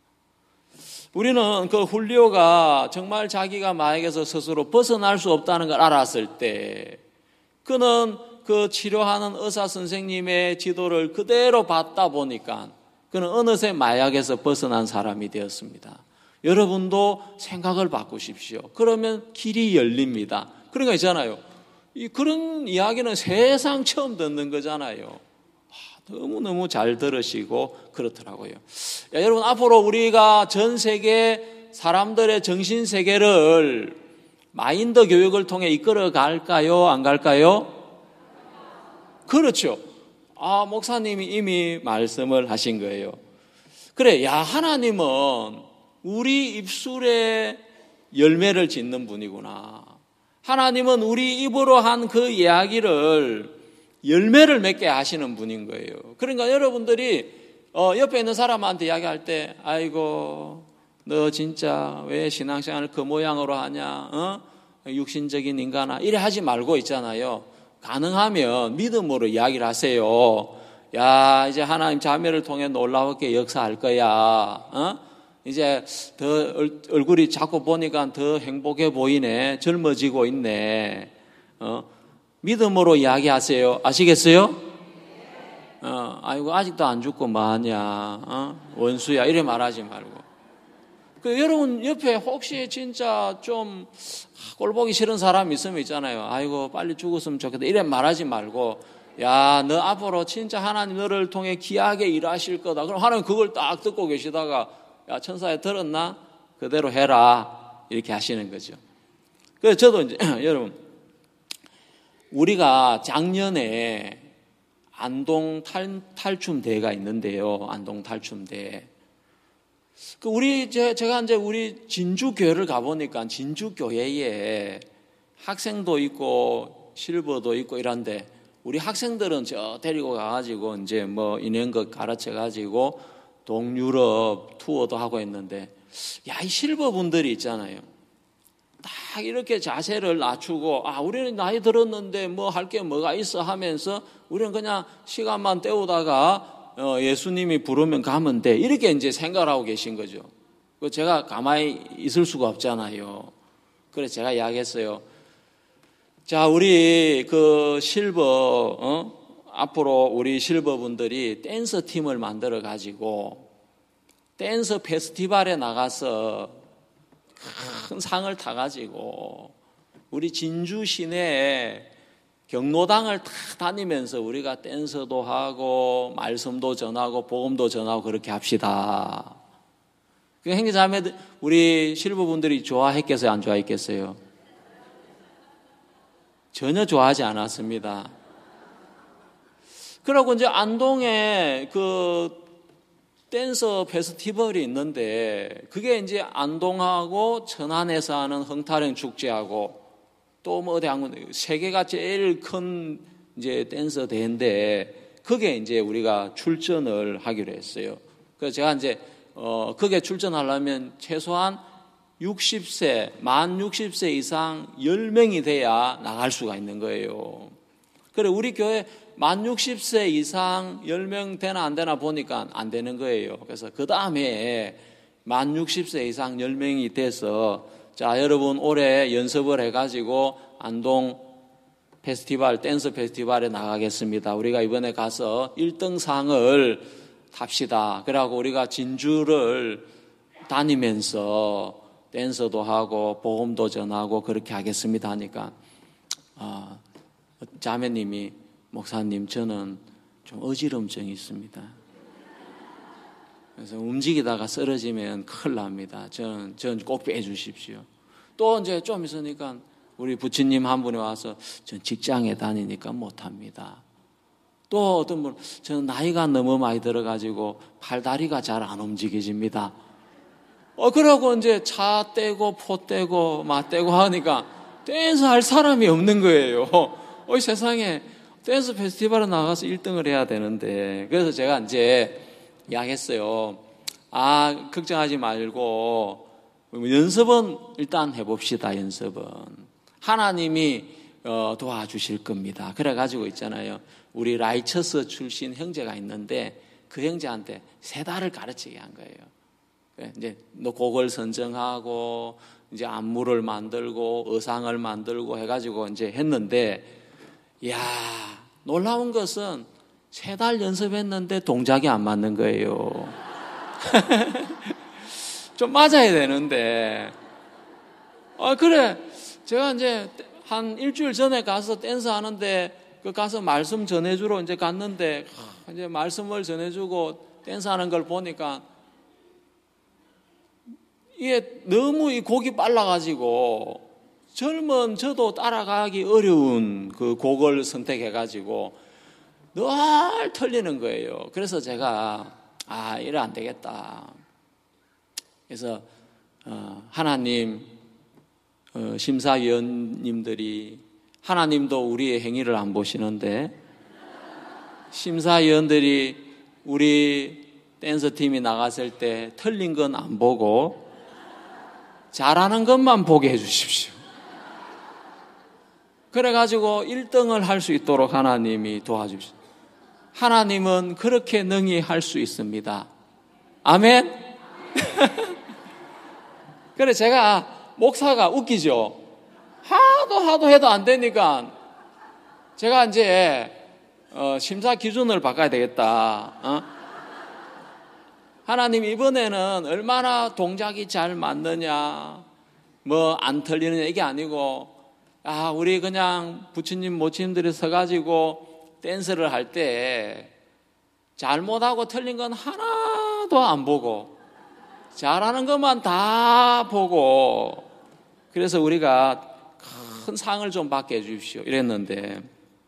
우리는 그 훌리오가 정말 자기가 마약에서 스스로 벗어날 수 없다는 걸 알았을 때, 그는 그 치료하는 의사 선생님의 지도를 그대로 받다 보니까 그는 어느새 마약에서 벗어난 사람이 되었습니다. 여러분도 생각을 바꾸십시오. 그러면 길이 열립니다. 그러니까 있잖아요. 이 그런 이야기는 세상 처음 듣는 거잖아요. 너무너무 잘 들으시고 그렇더라고요. 야, 여러분, 앞으로 우리가 전 세계 사람들의 정신세계를 마인드 교육을 통해 이끌어 갈까요? 안 갈까요? 그렇죠. 아, 목사님이 이미 말씀을 하신 거예요. 그래, 야, 하나님은 우리 입술에 열매를 짓는 분이구나. 하나님은 우리 입으로 한 그 이야기를 열매를 맺게 하시는 분인 거예요. 그러니까 여러분들이 어, 옆에 있는 사람한테 이야기할 때, 아이고, 너 진짜 왜 신앙생활을 그 모양으로 하냐? 어? 육신적인 인간아. 이래 하지 말고 있잖아요. 가능하면 믿음으로 이야기를 하세요. 야, 이제 하나님 자매를 통해 놀라웠게 역사할 거야. 어? 이제 더 얼굴이 자꾸 보니까 더 행복해 보이네. 젊어지고 있네. 어? 믿음으로 이야기하세요. 아시겠어요? 어, 아이고, 아직도 안 죽고 뭐하냐. 어? 원수야. 이래 말하지 말고. 그 여러분 옆에 혹시 진짜 좀 꼴 보기 싫은 사람 있으면 있잖아요. 아이고 빨리 죽었으면 좋겠다 이래 말하지 말고, 야, 너 앞으로 진짜 하나님 너를 통해 귀하게 일하실 거다. 그럼 하나님 그걸 딱 듣고 계시다가, 야, 천사야 들었나? 그대로 해라. 이렇게 하시는 거죠. 그래서 저도 이제 여러분, 우리가 작년에 안동 탈, 탈춤대회가 있는데요. 안동 탈춤대회. 그 우리 제, 제가 이제 우리 진주 교회를 가보니까 진주 교회에 학생도 있고 실버도 있고 이런데, 우리 학생들은 저 데리고 가가지고 이제 뭐 있는 것 가르쳐 가지고 동유럽 투어도 하고 있는데, 야, 이 실버 분들이 있잖아요. 딱 이렇게 자세를 낮추고, 아, 우리는 나이 들었는데 뭐 할 게 뭐가 있어 하면서 우리는 그냥 시간만 때우다가 어, 예수님이 부르면 가면 돼. 이렇게 이제 생각을 하고 계신 거죠. 그 제가 가만히 있을 수가 없잖아요. 그래서 제가 이야기했어요. 자, 우리 그 실버, 어? 앞으로 우리 실버 분들이 댄서 팀을 만들어 가지고 댄서 페스티벌에 나가서 큰 상을 타 가지고 우리 진주 시내에 경로당을 다 다니면서 우리가 댄서도 하고 말씀도 전하고 복음도 전하고 그렇게 합시다. 그 형제자매들, 우리 실버 분들이 좋아했겠어요, 안 좋아했겠어요? 전혀 좋아하지 않았습니다. 그러고 이제 안동에 그 댄서 페스티벌이 있는데, 그게 이제 안동하고 천안에서 하는 흥타령 축제하고 또 뭐 어디 한 군데, 세계가 제일 큰 이제 댄서 대회인데, 그게 이제 우리가 출전을 하기로 했어요. 그래서 제가 이제 어 그게 출전하려면 최소한 육십 세, 만 육십 세 이상 열 명이 돼야 나갈 수가 있는 거예요. 그래, 우리 교회 만 육십 세 이상 열 명 되나 안 되나 보니까 안 되는 거예요. 그래서 그 다음에 만 육십 세 이상 열 명이 돼서, 자, 여러분 올해 연습을 해가지고 안동 페스티벌, 댄스 페스티벌에 나가겠습니다. 우리가 이번에 가서 일 등 상을 탑시다. 그래갖고 우리가 진주를 다니면서 댄서도 하고 복음도 전하고 그렇게 하겠습니다 하니까, 어, 자매님이, 목사님, 저는 좀 어지럼증이 있습니다. 그래서 움직이다가 쓰러지면 큰일 납니다. 저는, 저는 꼭 빼주십시오. 또 이제 좀 있으니까 우리 부처님 한 분이 와서, 전 직장에 다니니까 못합니다. 또 어떤 분, 저는 나이가 너무 많이 들어가지고 팔다리가 잘 안 움직여집니다. 어, 그러고 이제 차 떼고 포 떼고 마 떼고 하니까 댄스 할 사람이 없는 거예요. 어, 이 세상에 댄스 페스티벌에 나가서 일 등을 해야 되는데. 그래서 제가 이제 이야기했어요. 아, 걱정하지 말고 연습은 일단 해봅시다. 연습은 하나님이 어, 도와주실 겁니다. 그래가지고 있잖아요, 우리 라이처스 출신 형제가 있는데 그 형제한테 세 달을 가르치게 한 거예요. 이제 너 곡을 선정하고 이제 안무를 만들고 의상을 만들고 해가지고 이제 했는데, 이야, 놀라운 것은 세 달 연습했는데 동작이 안 맞는 거예요. 좀 맞아야 되는데. 아, 그래. 제가 이제 한 일주일 전에 가서 댄스 하는데, 그 가서 말씀 전해주러 이제 갔는데, 이제 말씀을 전해주고 댄스 하는 걸 보니까 이게 너무 이 곡이 빨라가지고 젊은 저도 따라가기 어려운 그 곡을 선택해가지고 늘 틀리는 거예요. 그래서 제가 아, 이래 안 되겠다. 그래서 어, 하나님 어, 심사위원님들이, 하나님도 우리의 행위를 안 보시는데 심사위원들이 우리 댄서팀이 나갔을 때 틀린 건 안 보고 잘하는 것만 보게 해 주십시오. 그래가지고 일 등을 할 수 있도록 하나님이 도와주십시오. 하나님은 그렇게 능히 할 수 있습니다. 아멘? 그래, 제가 목사가 웃기죠? 하도 하도 해도 안 되니까 제가 이제 어, 심사 기준을 바꿔야 되겠다. 어? 하나님 이번에는 얼마나 동작이 잘 맞느냐, 뭐 안 틀리느냐 이게 아니고, 아 우리 그냥 부처님 모친들이 서가지고 댄스를 할 때 잘못하고 틀린 건 하나도 안 보고 잘하는 것만 다 보고, 그래서 우리가 큰 상을 좀 받게 해주십시오 이랬는데,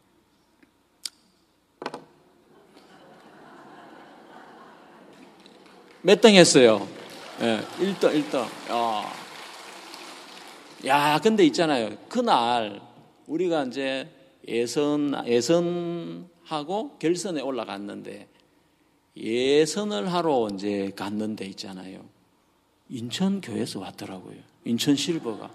몇 등 했어요? 예, 일 등, 일 등. 야. 야, 근데 있잖아요. 그날 우리가 이제 예선, 예선하고 결선에 올라갔는데, 예선을 하러 이제 갔는데 있잖아요. 인천 교회에서 왔더라고요. 인천 실버가.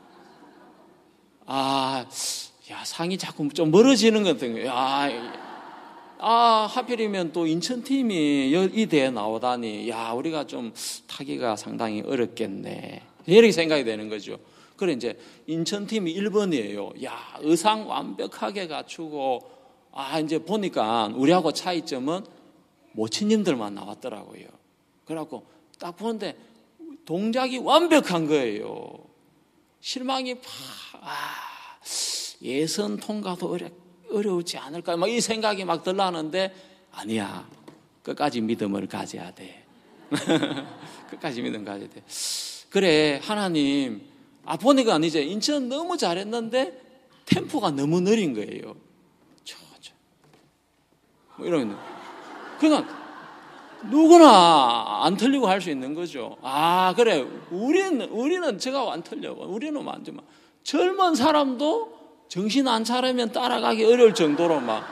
아, 야, 상이 자꾸 좀 멀어지는 것 같은 거예요. 야, 아, 하필이면 또 인천팀이 이 대회에 나오다니, 야, 우리가 좀 타기가 상당히 어렵겠네. 이렇게 생각이 되는 거죠. 그래, 이제 인천팀이 일 번이에요. 야, 의상 완벽하게 갖추고, 아, 이제 보니까 우리하고 차이점은 모친님들만 나왔더라고요. 그래갖고 딱 보는데 동작이 완벽한 거예요. 실망이 팍, 아, 예선 통과도 어렵, 어려우지 않을까, 막 이 생각이 막 들라는데, 아니야. 끝까지 믿음을 가져야 돼. 끝까지 믿음 가져야 돼. 그래, 하나님, 아, 보니까 이제 인천 너무 잘했는데, 템포가 너무 느린 거예요. 저, 저. 뭐 이런. 그러니까, 누구나 안 틀리고 할 수 있는 거죠. 아, 그래. 우리는, 우리는 제가 안 틀려. 우리는 완전 막, 젊은 사람도 정신 안 차리면 따라가기 어려울 정도로 막.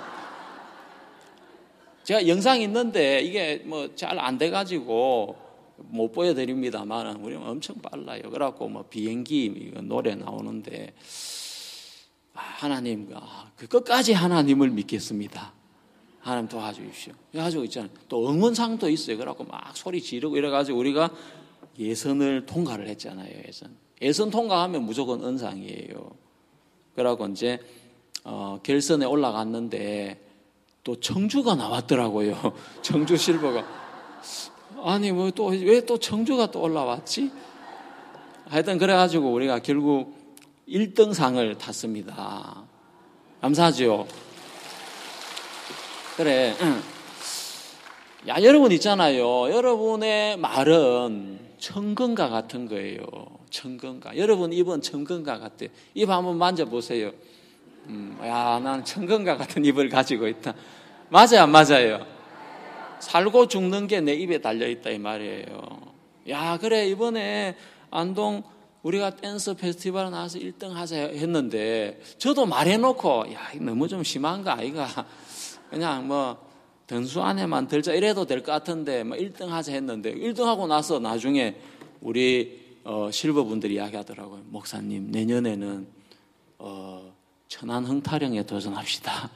제가 영상이 있는데 이게 뭐 잘 안 돼가지고 못 보여드립니다만 우리는 엄청 빨라요. 그래갖고 뭐 비행기 노래 나오는데, 아, 하나님, 아, 그 끝까지 하나님을 믿겠습니다. 하나님 도와주십시오. 그래가지고 있잖아요. 또 응원상도 있어요. 그래갖고 막 소리 지르고 이래가지고 우리가 예선을 통과를 했잖아요. 예선. 예선 통과하면 무조건 은상이에요. 그러고 이제 어, 결선에 올라갔는데 또 청주가 나왔더라고요. 청주 실버가. 아니 뭐 또 왜 또 청주가 또 올라왔지? 하여튼 그래가지고 우리가 결국 일 등 상을 탔습니다. 감사하죠. 그래. 야, 여러분 있잖아요. 여러분의 말은 청건가 같은 거예요. 청건가. 여러분 입은 청건가 같아요. 입 한번 만져보세요. 음, 야, 난 청건가 같은 입을 가지고 있다. 맞아요, 안 맞아요? 살고 죽는 게 내 입에 달려있다 이 말이에요. 야, 그래, 이번에 안동 우리가 댄스 페스티벌 나와서 일 등 하자 했는데, 저도 말해놓고, 야, 너무 좀 심한가, 아이가. 그냥 뭐, 등수 안에만 들자 이래도 될 것 같은데, 뭐 일 등 하자 했는데, 일 등 하고 나서 나중에 우리 어, 실버분들이 이야기하더라고요. 목사님, 내년에는 어, 천안 흥타령에 도전합시다.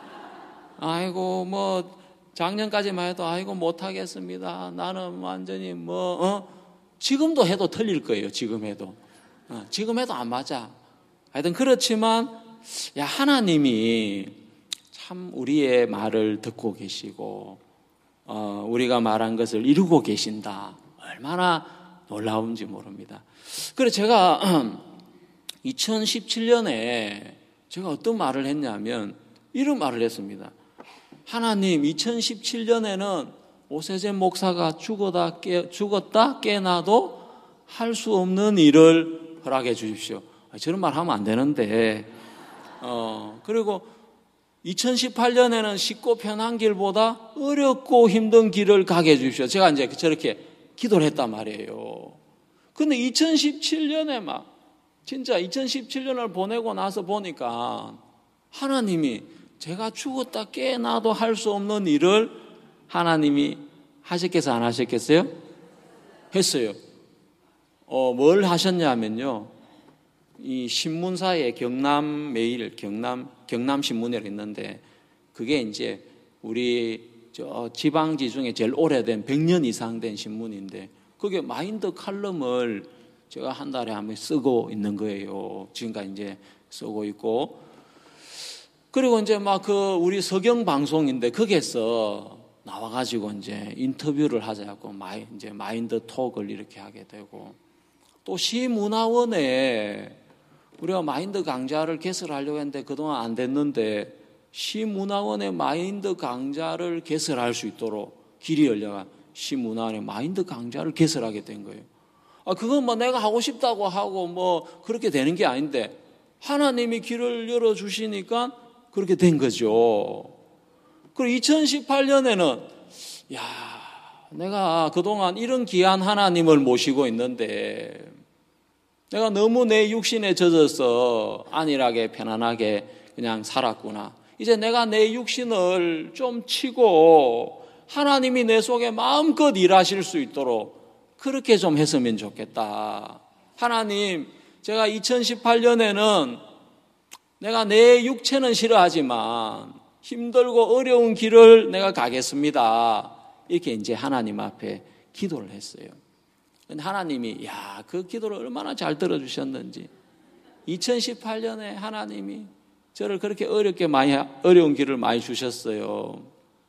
아이고, 뭐 작년까지만 해도 아이고 못하겠습니다. 나는 완전히 뭐 어? 지금도 해도 틀릴 거예요. 지금 해도 어, 지금 해도 안 맞아. 하여튼 그렇지만, 야, 하나님이 참 우리의 말을 듣고 계시고 어, 우리가 말한 것을 이루고 계신다. 얼마나 놀라운지 모릅니다. 그래서 제가 이천십칠 년에 제가 어떤 말을 했냐면 이런 말을 했습니다. 하나님, 이천십칠 년에는 오세재 목사가 죽었다, 깨, 죽었다 깨나도 할 수 없는 일을 허락해 주십시오. 저런 말 하면 안 되는데, 어, 그리고 이천십팔 년에는 쉽고 편한 길보다 어렵고 힘든 길을 가게 해주십시오. 제가 이제 저렇게 기도를 했단 말이에요. 근데 이천십칠 년에 막, 진짜 이천십칠 년을 보내고 나서 보니까 하나님이 제가 죽었다 깨나도 할 수 없는 일을 하나님이 하셨겠어요? 안 하셨겠어요? 했어요. 어, 뭘 하셨냐면요. 이 신문사에 경남 메일, 경남, 경남신문이라고 있는데, 그게 이제 우리 저 지방지 중에 제일 오래된 백 년 이상 된 신문인데, 그게 마인드 칼럼을 제가 한 달에 한 번 쓰고 있는 거예요. 지금까지 이제 쓰고 있고. 그리고 이제 막 그 우리 서경 방송인데, 거기에서 나와가지고 이제 인터뷰를 하자고 마이, 이제 마인드 톡을 이렇게 하게 되고, 또 시문화원에 우리가 마인드 강좌를 개설하려고 했는데 그동안 안 됐는데 시문화원의 마인드 강좌를 개설할 수 있도록 길이 열려가 시문화원의 마인드 강좌를 개설하게 된 거예요. 아, 그건 뭐 내가 하고 싶다고 하고 뭐 그렇게 되는 게 아닌데 하나님이 길을 열어주시니까 그렇게 된 거죠. 그리고 이천십팔 년에는 야, 내가 그동안 이런 귀한 하나님을 모시고 있는데 내가 너무 내 육신에 젖어서 안일하게 편안하게 그냥 살았구나. 이제 내가 내 육신을 좀 치고 하나님이 내 속에 마음껏 일하실 수 있도록 그렇게 좀 했으면 좋겠다. 하나님, 제가 이천십팔 년에는 내가 내 육체는 싫어하지만 힘들고 어려운 길을 내가 가겠습니다. 이렇게 이제 하나님 앞에 기도를 했어요. 하나님이 야, 그 기도를 얼마나 잘 들어주셨는지. 이천십팔 년에 하나님이 저를 그렇게 어렵게 많이 어려운 길을 많이 주셨어요.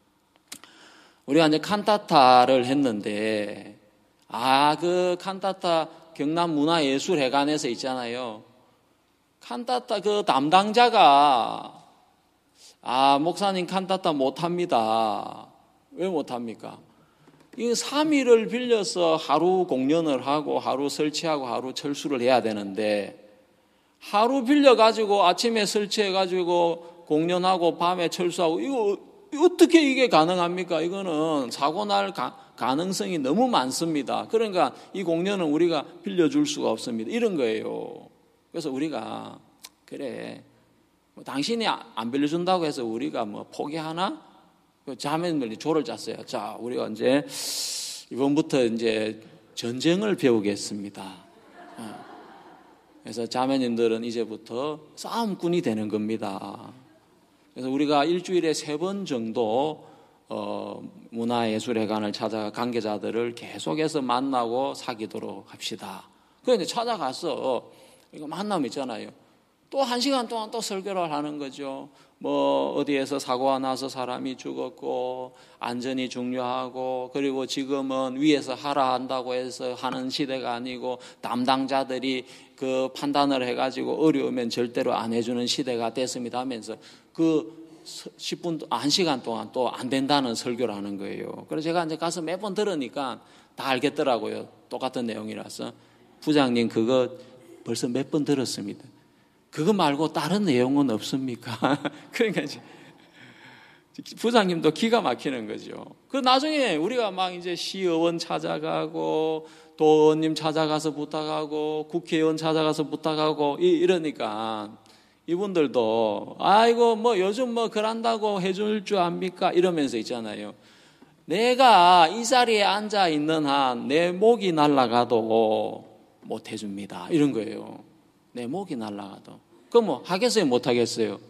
우리가 이제 칸타타를 했는데 아, 그 칸타타 경남 문화예술회관에서 있잖아요. 칸타타 그 담당자가 아, 목사님 칸타타 못합니다. 왜 못합니까? 이 삼 일을 빌려서 하루 공연을 하고 하루 설치하고 하루 철수를 해야 되는데 하루 빌려가지고 아침에 설치해가지고 공연하고 밤에 철수하고 이거 어떻게 이게 가능합니까? 이거는 사고 날 가, 가능성이 너무 많습니다. 그러니까 이 공연은 우리가 빌려줄 수가 없습니다. 이런 거예요. 그래서 우리가 그래 뭐 당신이 안 빌려준다고 해서 우리가 뭐 포기하나? 자매들이 조를 짰어요. 자, 우리가 이제 이번부터 이제 전쟁을 배우겠습니다. 그래서 자매님들은 이제부터 싸움꾼이 되는 겁니다. 그래서 우리가 일주일에 세 번 정도 어, 문화예술회관을 찾아가 관계자들을 계속해서 만나고 사귀도록 합시다. 그런데 찾아가서 이거 만남 있잖아요. 또 한 시간 동안 또 설교를 하는 거죠. 뭐 어디에서 사고가 나서 사람이 죽었고 안전이 중요하고 그리고 지금은 위에서 하라 한다고 해서 하는 시대가 아니고 담당자들이 그 판단을 해가지고 어려우면 절대로 안 해주는 시대가 됐습니다 하면서 그 십 분, 한 시간 동안 또 안 된다는 설교를 하는 거예요. 그래서 제가 이제 가서 몇 번 들으니까 다 알겠더라고요. 똑같은 내용이라서. 부장님 그거 벌써 몇 번 들었습니다. 그거 말고 다른 내용은 없습니까? 그러니까 이제 부장님도 기가 막히는 거죠. 그 나중에 우리가 막 이제 시의원 찾아가고 도의원님 찾아가서 부탁하고 국회의원 찾아가서 부탁하고 이러니까 이분들도 아이고 뭐 요즘 뭐 그런다고 해줄 줄 압니까? 이러면서 있잖아요. 내가 이 자리에 앉아 있는 한 내 목이 날아가도 못 해줍니다. 이런 거예요. 내 목이 날아가도. 그럼 뭐 하겠어요? 못 하겠어요?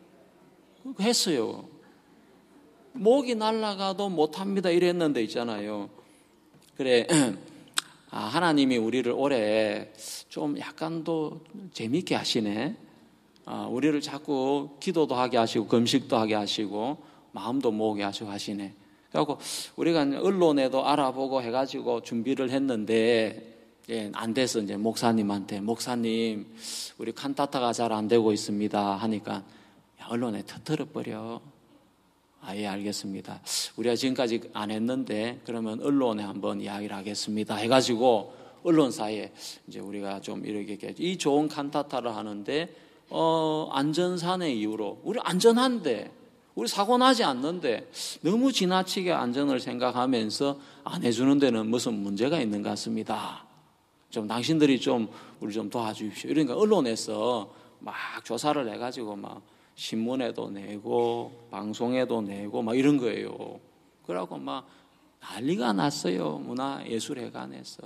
했어요. 목이 날아가도 못 합니다. 이랬는데 있잖아요. 그래, 아, 하나님이 우리를 올해 좀 약간 더 재밌게 하시네. 아, 우리를 자꾸 기도도 하게 하시고 금식도 하게 하시고 마음도 모으게 하시고 하시네. 그래갖고 우리가 언론에도 알아보고 해가지고 준비를 했는데 예, 안 돼서 이제 목사님한테 목사님 우리 칸타타가 잘 안 되고 있습니다 하니까 야, 언론에 터뜨려버려. 아, 예, 알겠습니다. 우리가 지금까지 안 했는데 그러면 언론에 한번 이야기를 하겠습니다 해가지고 언론사에 이제 우리가 좀 이렇게 이 좋은 칸타타를 하는데 어, 안전산의 이유로 우리 안전한데 우리 사고 나지 않는데 너무 지나치게 안전을 생각하면서 안 해주는 데는 무슨 문제가 있는 것 같습니다. 좀 당신들이 좀 우리 좀 도와주십시오. 그러니까 언론에서 막 조사를 해가지고 막 신문에도 내고 방송에도 내고 막 이런 거예요. 그러고 막 난리가 났어요. 문화예술회관에서.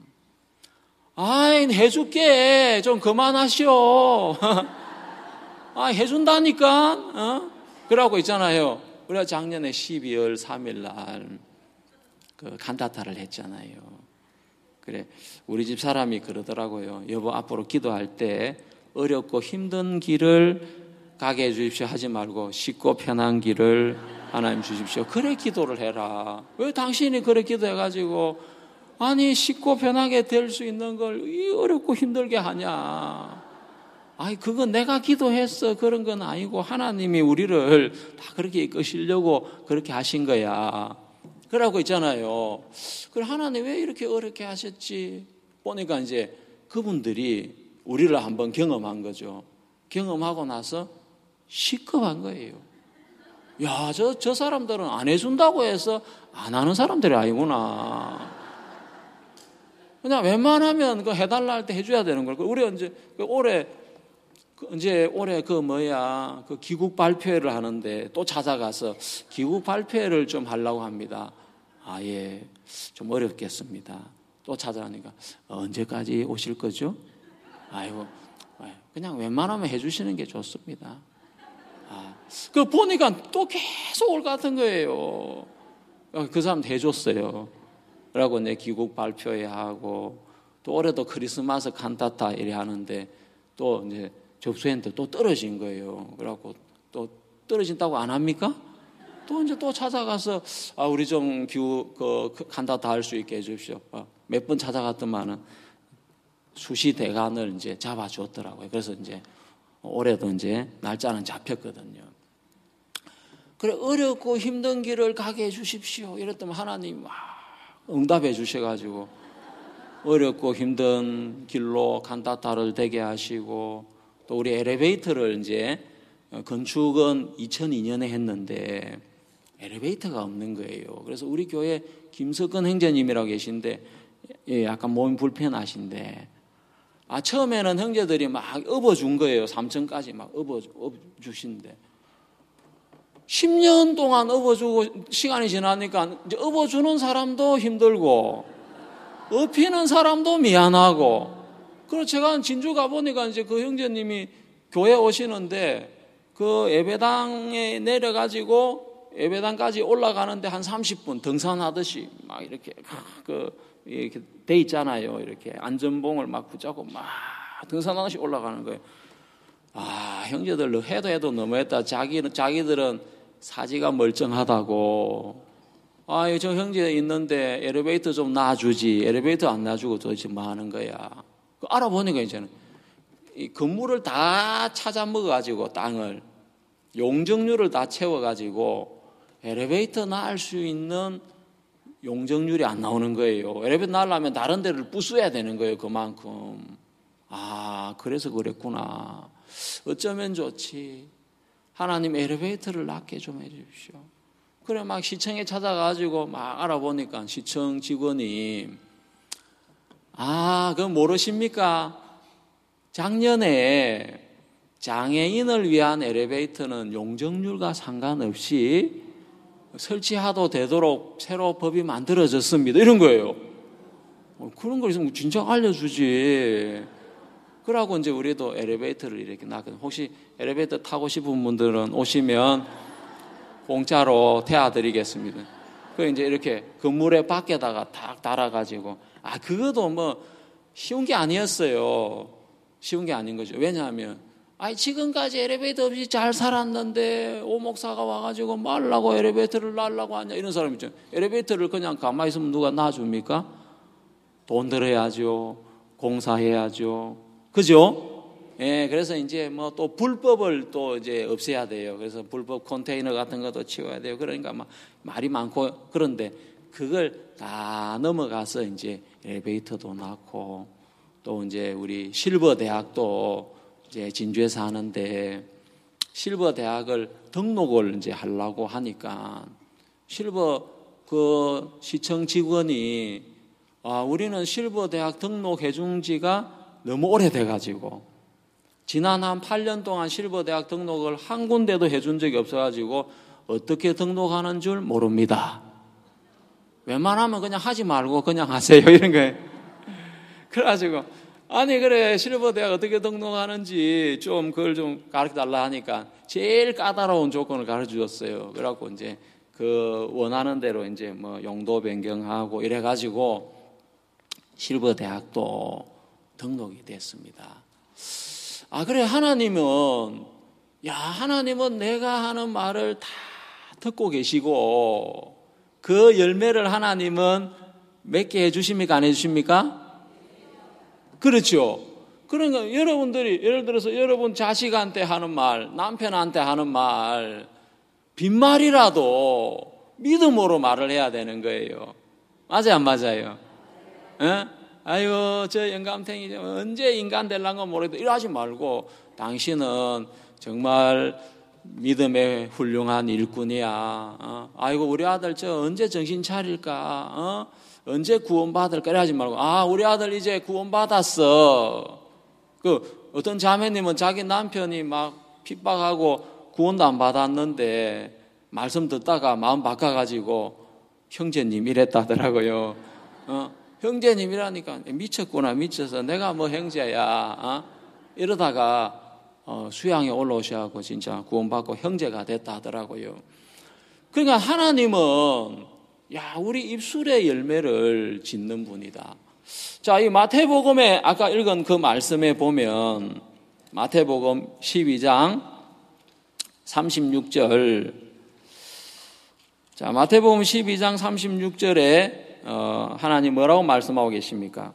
아이 해줄게 좀 그만하시오. 아 해준다니까. 어? 그러고 있잖아요. 우리가 작년에 십이월 삼일 날 그 칸타타를 했잖아요. 그래 우리 집 사람이 그러더라고요. 여보 앞으로 기도할 때 어렵고 힘든 길을 가게 해주십시오 하지 말고 쉽고 편한 길을 하나님 주십시오. 그래 기도를 해라. 왜 당신이 그래 기도해가지고 아니 쉽고 편하게 될 수 있는 걸 이 어렵고 힘들게 하냐. 아니 그건 내가 기도했어 그런 건 아니고 하나님이 우리를 다 그렇게 이끄시려고 그렇게 하신 거야. 그러고 있잖아요. 그래 하나님 왜 이렇게 어렵게 하셨지? 보니까 이제 그분들이 우리를 한번 경험한 거죠. 경험하고 나서 시급한 거예요. 야, 저, 저 사람들은 안 해준다고 해서 안 하는 사람들이 아니구나. 그냥 웬만하면 그 해달라 할 때 해줘야 되는 걸. 우리 이제 올해, 이제 올해 그 뭐야, 그 기국 발표회를 하는데 또 찾아가서 기국 발표회를 좀 하려고 합니다. 아, 예. 좀 어렵겠습니다. 또 찾아가니까 언제까지 오실 거죠? 아이고, 그냥 웬만하면 해주시는 게 좋습니다. 아, 그 보니까 또 계속 올 것 같은 거예요. 그 사람 해줬어요. 그러고 내 귀국 발표회 하고 또 올해도 크리스마스 칸타타 이래 하는데 또 이제 접수했는데 또 떨어진 거예요. 그래갖고 또 떨어진다고 안 합니까? 또 이제 또 찾아가서 아 우리 좀 기후 그 칸타타 할 수 있게 해주십시오. 아, 몇 번 찾아갔더만은 수시 대간을 이제 잡아줬더라고요. 그래서 이제 올해도 이제 날짜는 잡혔거든요. 그래 어렵고 힘든 길을 가게 해주십시오. 이랬더니 하나님 막 응답해 주셔가지고 어렵고 힘든 길로 칸타타를 되게 하시고 또 우리 엘리베이터를 이제 건축은 이천이 년에 했는데 엘리베이터가 없는 거예요. 그래서 우리 교회 김석근 형제님이라고 계신데 약간 몸이 불편하신데 아 처음에는 형제들이 막 업어준 거예요. 삼 층까지 막 업어 업주신데 십 년 동안 업어주고 시간이 지나니까 이제 업어주는 사람도 힘들고 업히는 사람도 미안하고 그래서 제가 진주 가보니까 이제 그 형제님이 교회 오시는데 그 예배당에 내려가지고 예배당까지 올라가는데 한 삼십 분 등산하듯이 막 이렇게 그 이렇게 돼 있잖아요. 이렇게 안전봉을 막 붙잡고 막 등산하듯이 올라가는 거예요. 아 형제들 해도 해도 너무했다. 자기는 자기들은 사지가 멀쩡하다고. 아, 저 형제 있는데 엘리베이터 좀 놔주지. 엘리베이터 안 놔주고 도대체 뭐 하는 거야. 알아보니까 이제는 이 건물을 다 찾아 먹어가지고 땅을 용적률을 다 채워가지고 엘리베이터 놔을 수 있는 용적률이 안 나오는 거예요. 엘리베이터 놔려면 다른 데를 부숴야 되는 거예요. 그만큼. 아, 그래서 그랬구나. 어쩌면 좋지. 하나님 엘리베이터를 낫게 좀 해주십시오. 그래 막 시청에 찾아가지고 막 알아보니까 시청 직원이 아, 그건 모르십니까? 작년에 장애인을 위한 엘리베이터는 용적률과 상관없이 설치하도 되도록 새로 법이 만들어졌습니다. 이런 거예요. 그런 걸 있으면 진짜 알려주지. 그러고 이제 우리도 엘리베이터를 이렇게 놨거든요. 혹시 엘리베이터 타고 싶은 분들은 오시면 공짜로 태워드리겠습니다. 그 이제 이렇게 건물의 밖에다가 탁 달아가지고 아 그것도 뭐 쉬운 게 아니었어요. 쉬운 게 아닌 거죠. 왜냐하면 아 지금까지 엘리베이터 없이 잘 살았는데 오 목사가 와가지고 말라고 엘리베이터를 놔려고 하냐 이런 사람 있죠. 엘리베이터를 그냥 가만히 있으면 누가 놔줍니까? 돈 들어야죠. 공사해야죠. 그죠? 예, 그래서 이제 뭐 또 불법을 또 이제 없애야 돼요. 그래서 불법 컨테이너 같은 것도 치워야 돼요. 그러니까 막 말이 많고 그런데 그걸 다 넘어가서 이제 엘리베이터도 낳고 또 이제 우리 실버 대학도 이제 진주에서 하는데 실버 대학을 등록을 이제 하려고 하니까 실버 그 시청 직원이 아, 우리는 실버 대학 등록해 준 지가 너무 오래돼가지고 지난 한 팔 년 동안 실버 대학 등록을 한 군데도 해준 적이 없어가지고 어떻게 등록하는 줄 모릅니다. 웬만하면 그냥 하지 말고 그냥 하세요 이런 거예요. 그래가지고 아니 그래 실버 대학 어떻게 등록하는지 좀 그걸 좀 가르쳐 달라 하니까 제일 까다로운 조건을 가르쳐 주었어요. 그래갖고 이제 그 원하는 대로 이제 뭐 용도 변경하고 이래가지고 실버 대학도 등록이 됐습니다. 아, 그래, 하나님은 야, 하나님은 내가 하는 말을 다 듣고 계시고 그 열매를 하나님은 맺게 해주십니까? 안 해주십니까? 그렇죠. 그러니까 여러분들이 예를 들어서 여러분 자식한테 하는 말, 남편한테 하는 말, 빈말이라도 믿음으로 말을 해야 되는 거예요. 맞아요, 안 맞아요? 에? 아이고, 저 영감탱이 언제 인간 될란가 모르겠다. 이러지 말고 당신은 정말 믿음의 훌륭한 일꾼이야. 어? 아이고, 우리 아들 저 언제 정신 차릴까? 어? 언제 구원받을까? 이러지 말고, 아, 우리 아들 이제 구원받았어. 그 어떤 자매님은 자기 남편이 막 핍박하고 구원도 안 받았는데 말씀 듣다가 마음 바꿔가지고 형제님 이랬다더라고요. 어? 형제님이라니까 미쳤구나, 미쳐서 내가 뭐 형제야. 어? 이러다가 어, 수양에 올라오셔갖고 진짜 구원받고 형제가 됐다 하더라고요. 그러니까 하나님은 야, 우리 입술의 열매를 짓는 분이다. 자, 이 마태복음에 아까 읽은 그 말씀에 보면 마태복음 십이 장 삼십육 절, 자, 마태복음 십이 장 삼십육 절에 어, 하나님 뭐라고 말씀하고 계십니까?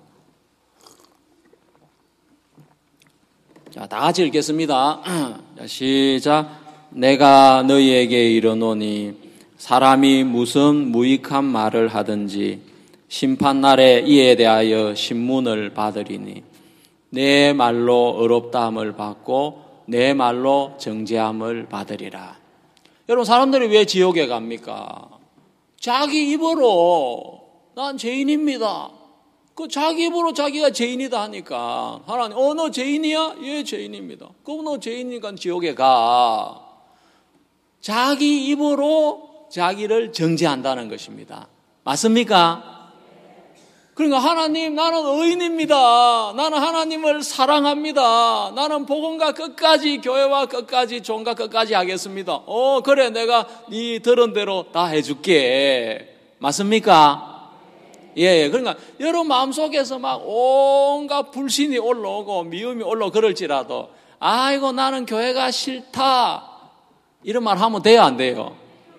자, 다 같이 읽겠습니다. 자, 시작. 내가 너희에게 이르노니 사람이 무슨 무익한 말을 하든지 심판날에 이에 대하여 신문을 받으리니 내 말로 의롭다함을 받고 내 말로 정죄함을 받으리라. 여러분, 사람들이 왜 지옥에 갑니까? 자기 입으로 난 죄인입니다. 그 자기 입으로 자기가 죄인이다 하니까 하나님, 어, 너 죄인이야? 예, 죄인입니다. 그럼 너 죄인이니까 지옥에 가. 자기 입으로 자기를 정죄한다는 것입니다. 맞습니까? 그러니까 하나님, 나는 의인입니다. 나는 하나님을 사랑합니다. 나는 복음과 끝까지, 교회와 끝까지, 종과 끝까지 하겠습니다. 어, 그래, 내가 네 들은 대로 다 해줄게. 맞습니까? 예, 그러니까 여러분 마음속에서 막 온갖 불신이 올라오고 미움이 올라오고 그럴지라도 아이고, 나는 교회가 싫다, 이런 말 하면 돼요, 안 돼요?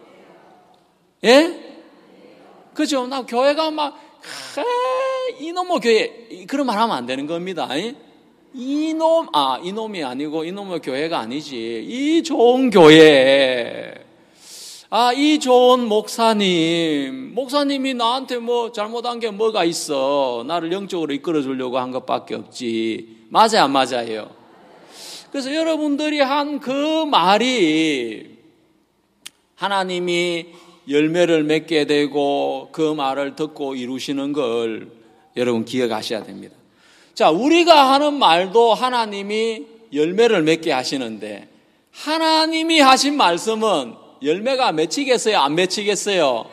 예? 그죠? 나 교회가 막 이놈의 교회, 그런 말 하면 안 되는 겁니다. 이놈, 아, 이놈이 아니고 이놈의 교회가 아니지. 이 좋은 교회, 아, 이 좋은 목사님, 목사님이 나한테 뭐 잘못한 게 뭐가 있어? 나를 영적으로 이끌어 주려고 한 것밖에 없지. 맞아요, 안 맞아요? 그래서 여러분들이 한 그 말이 하나님이 열매를 맺게 되고 그 말을 듣고 이루시는 걸 여러분 기억하셔야 됩니다. 자, 우리가 하는 말도 하나님이 열매를 맺게 하시는데 하나님이 하신 말씀은 열매가 맺히겠어요? 안 맺히겠어요?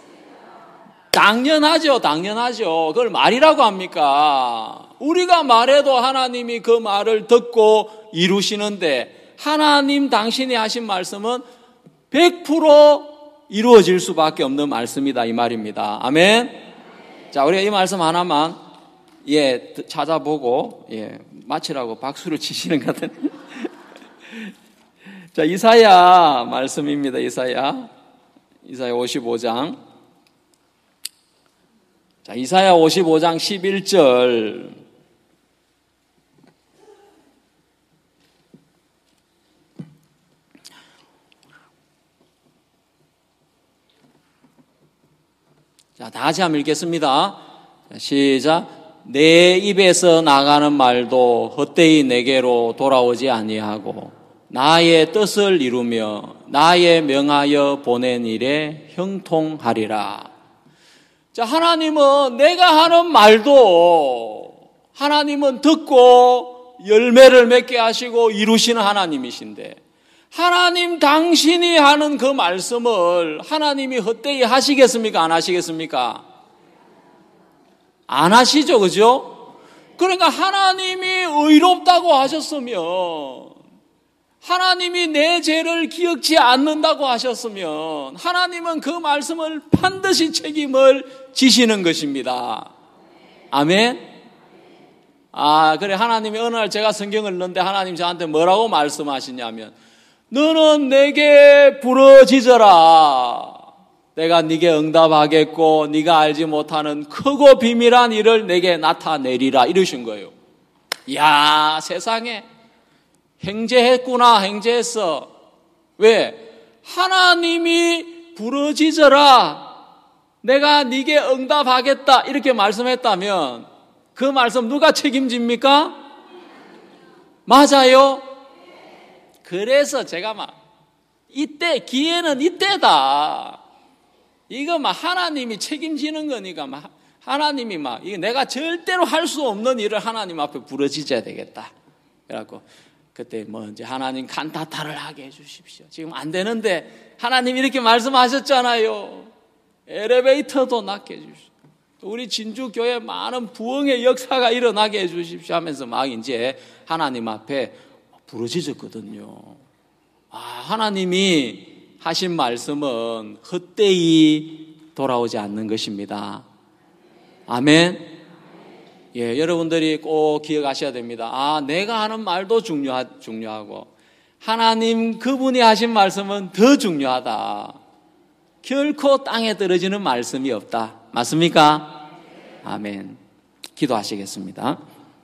당연하죠, 당연하죠. 그걸 말이라고 합니까? 우리가 말해도 하나님이 그 말을 듣고 이루시는데 하나님 당신이 하신 말씀은 백 퍼센트 이루어질 수밖에 없는 말씀이다, 이 말입니다. 아멘. 자, 우리가 이 말씀 하나만 예 찾아보고 예 마치라고 박수를 치시는 것 같은. 자, 이사야 말씀입니다. 이사야 이사야 오십오 장. 자, 이사야 오십오 장 십일 절. 자, 다 같이 한번 읽겠습니다. 시작. 내 입에서 나가는 말도 헛되이 내게로 돌아오지 아니하고 나의 뜻을 이루며 나의 명하여 보낸 일에 형통하리라. 자, 하나님은 내가 하는 말도 하나님은 듣고 열매를 맺게 하시고 이루시는 하나님이신데 하나님 당신이 하는 그 말씀을 하나님이 헛되이 하시겠습니까? 안 하시겠습니까? 안 하시죠, 그죠? 그러니까 하나님이 의롭다고 하셨으면, 하나님이 내 죄를 기억지 않는다고 하셨으면 하나님은 그 말씀을 반드시 책임을 지시는 것입니다. 아멘? 아, 그래, 하나님이 어느 날 제가 성경을 읽는데 하나님 저한테 뭐라고 말씀하시냐면 너는 내게 부르짖어라. 내가 네게 응답하겠고 네가 알지 못하는 크고 비밀한 일을 내게 나타내리라 이러신 거예요. 이야, 세상에 행제했구나. 행제했어. 왜? 하나님이 부르짖어라. 내가 네게 응답하겠다 이렇게 말씀했다면 그 말씀 누가 책임집니까? 맞아요. 그래서 제가 막 이때 기회는 이때다. 이거 막 하나님이 책임지는 거니까 막 하나님이 막 이거 내가 절대로 할 수 없는 일을 하나님 앞에 부르짖어야 되겠다. 그래갖고 그때 뭐 이제 하나님 칸타타를 하게 해주십시오. 지금 안 되는데 하나님 이렇게 말씀하셨잖아요. 엘리베이터도 낫게 해주십시오. 우리 진주교회 많은 부흥의 역사가 일어나게 해주십시오 하면서 막 이제 하나님 앞에 부르짖었거든요. 아, 하나님이 하신 말씀은 헛되이 돌아오지 않는 것입니다. 아멘. 예, 여러분들이 꼭 기억하셔야 됩니다. 아, 내가 하는 말도 중요하, 중요하고 하나님 그분이 하신 말씀은 더 중요하다. 결코 땅에 떨어지는 말씀이 없다. 맞습니까? 아멘. 기도하시겠습니다.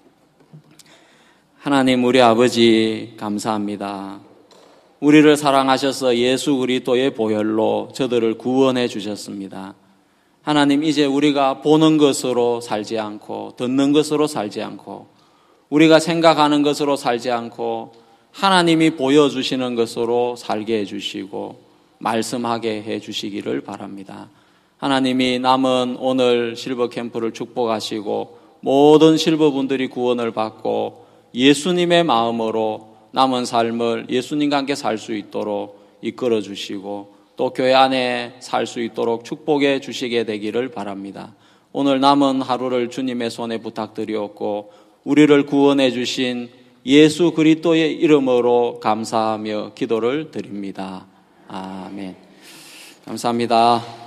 하나님 우리 아버지 감사합니다. 우리를 사랑하셔서 예수 그리스도의 보혈로 저들을 구원해 주셨습니다. 하나님 이제 우리가 보는 것으로 살지 않고 듣는 것으로 살지 않고 우리가 생각하는 것으로 살지 않고 하나님이 보여주시는 것으로 살게 해주시고 말씀하게 해주시기를 바랍니다. 하나님이 남은 오늘 실버 캠프를 축복하시고 모든 실버분들이 구원을 받고 예수님의 마음으로 남은 삶을 예수님과 함께 살 수 있도록 이끌어 주시고 또 교회 안에 살 수 있도록 축복해 주시게 되기를 바랍니다. 오늘 남은 하루를 주님의 손에 부탁드리었고 우리를 구원해 주신 예수 그리스도의 이름으로 감사하며 기도를 드립니다. 아멘. 감사합니다.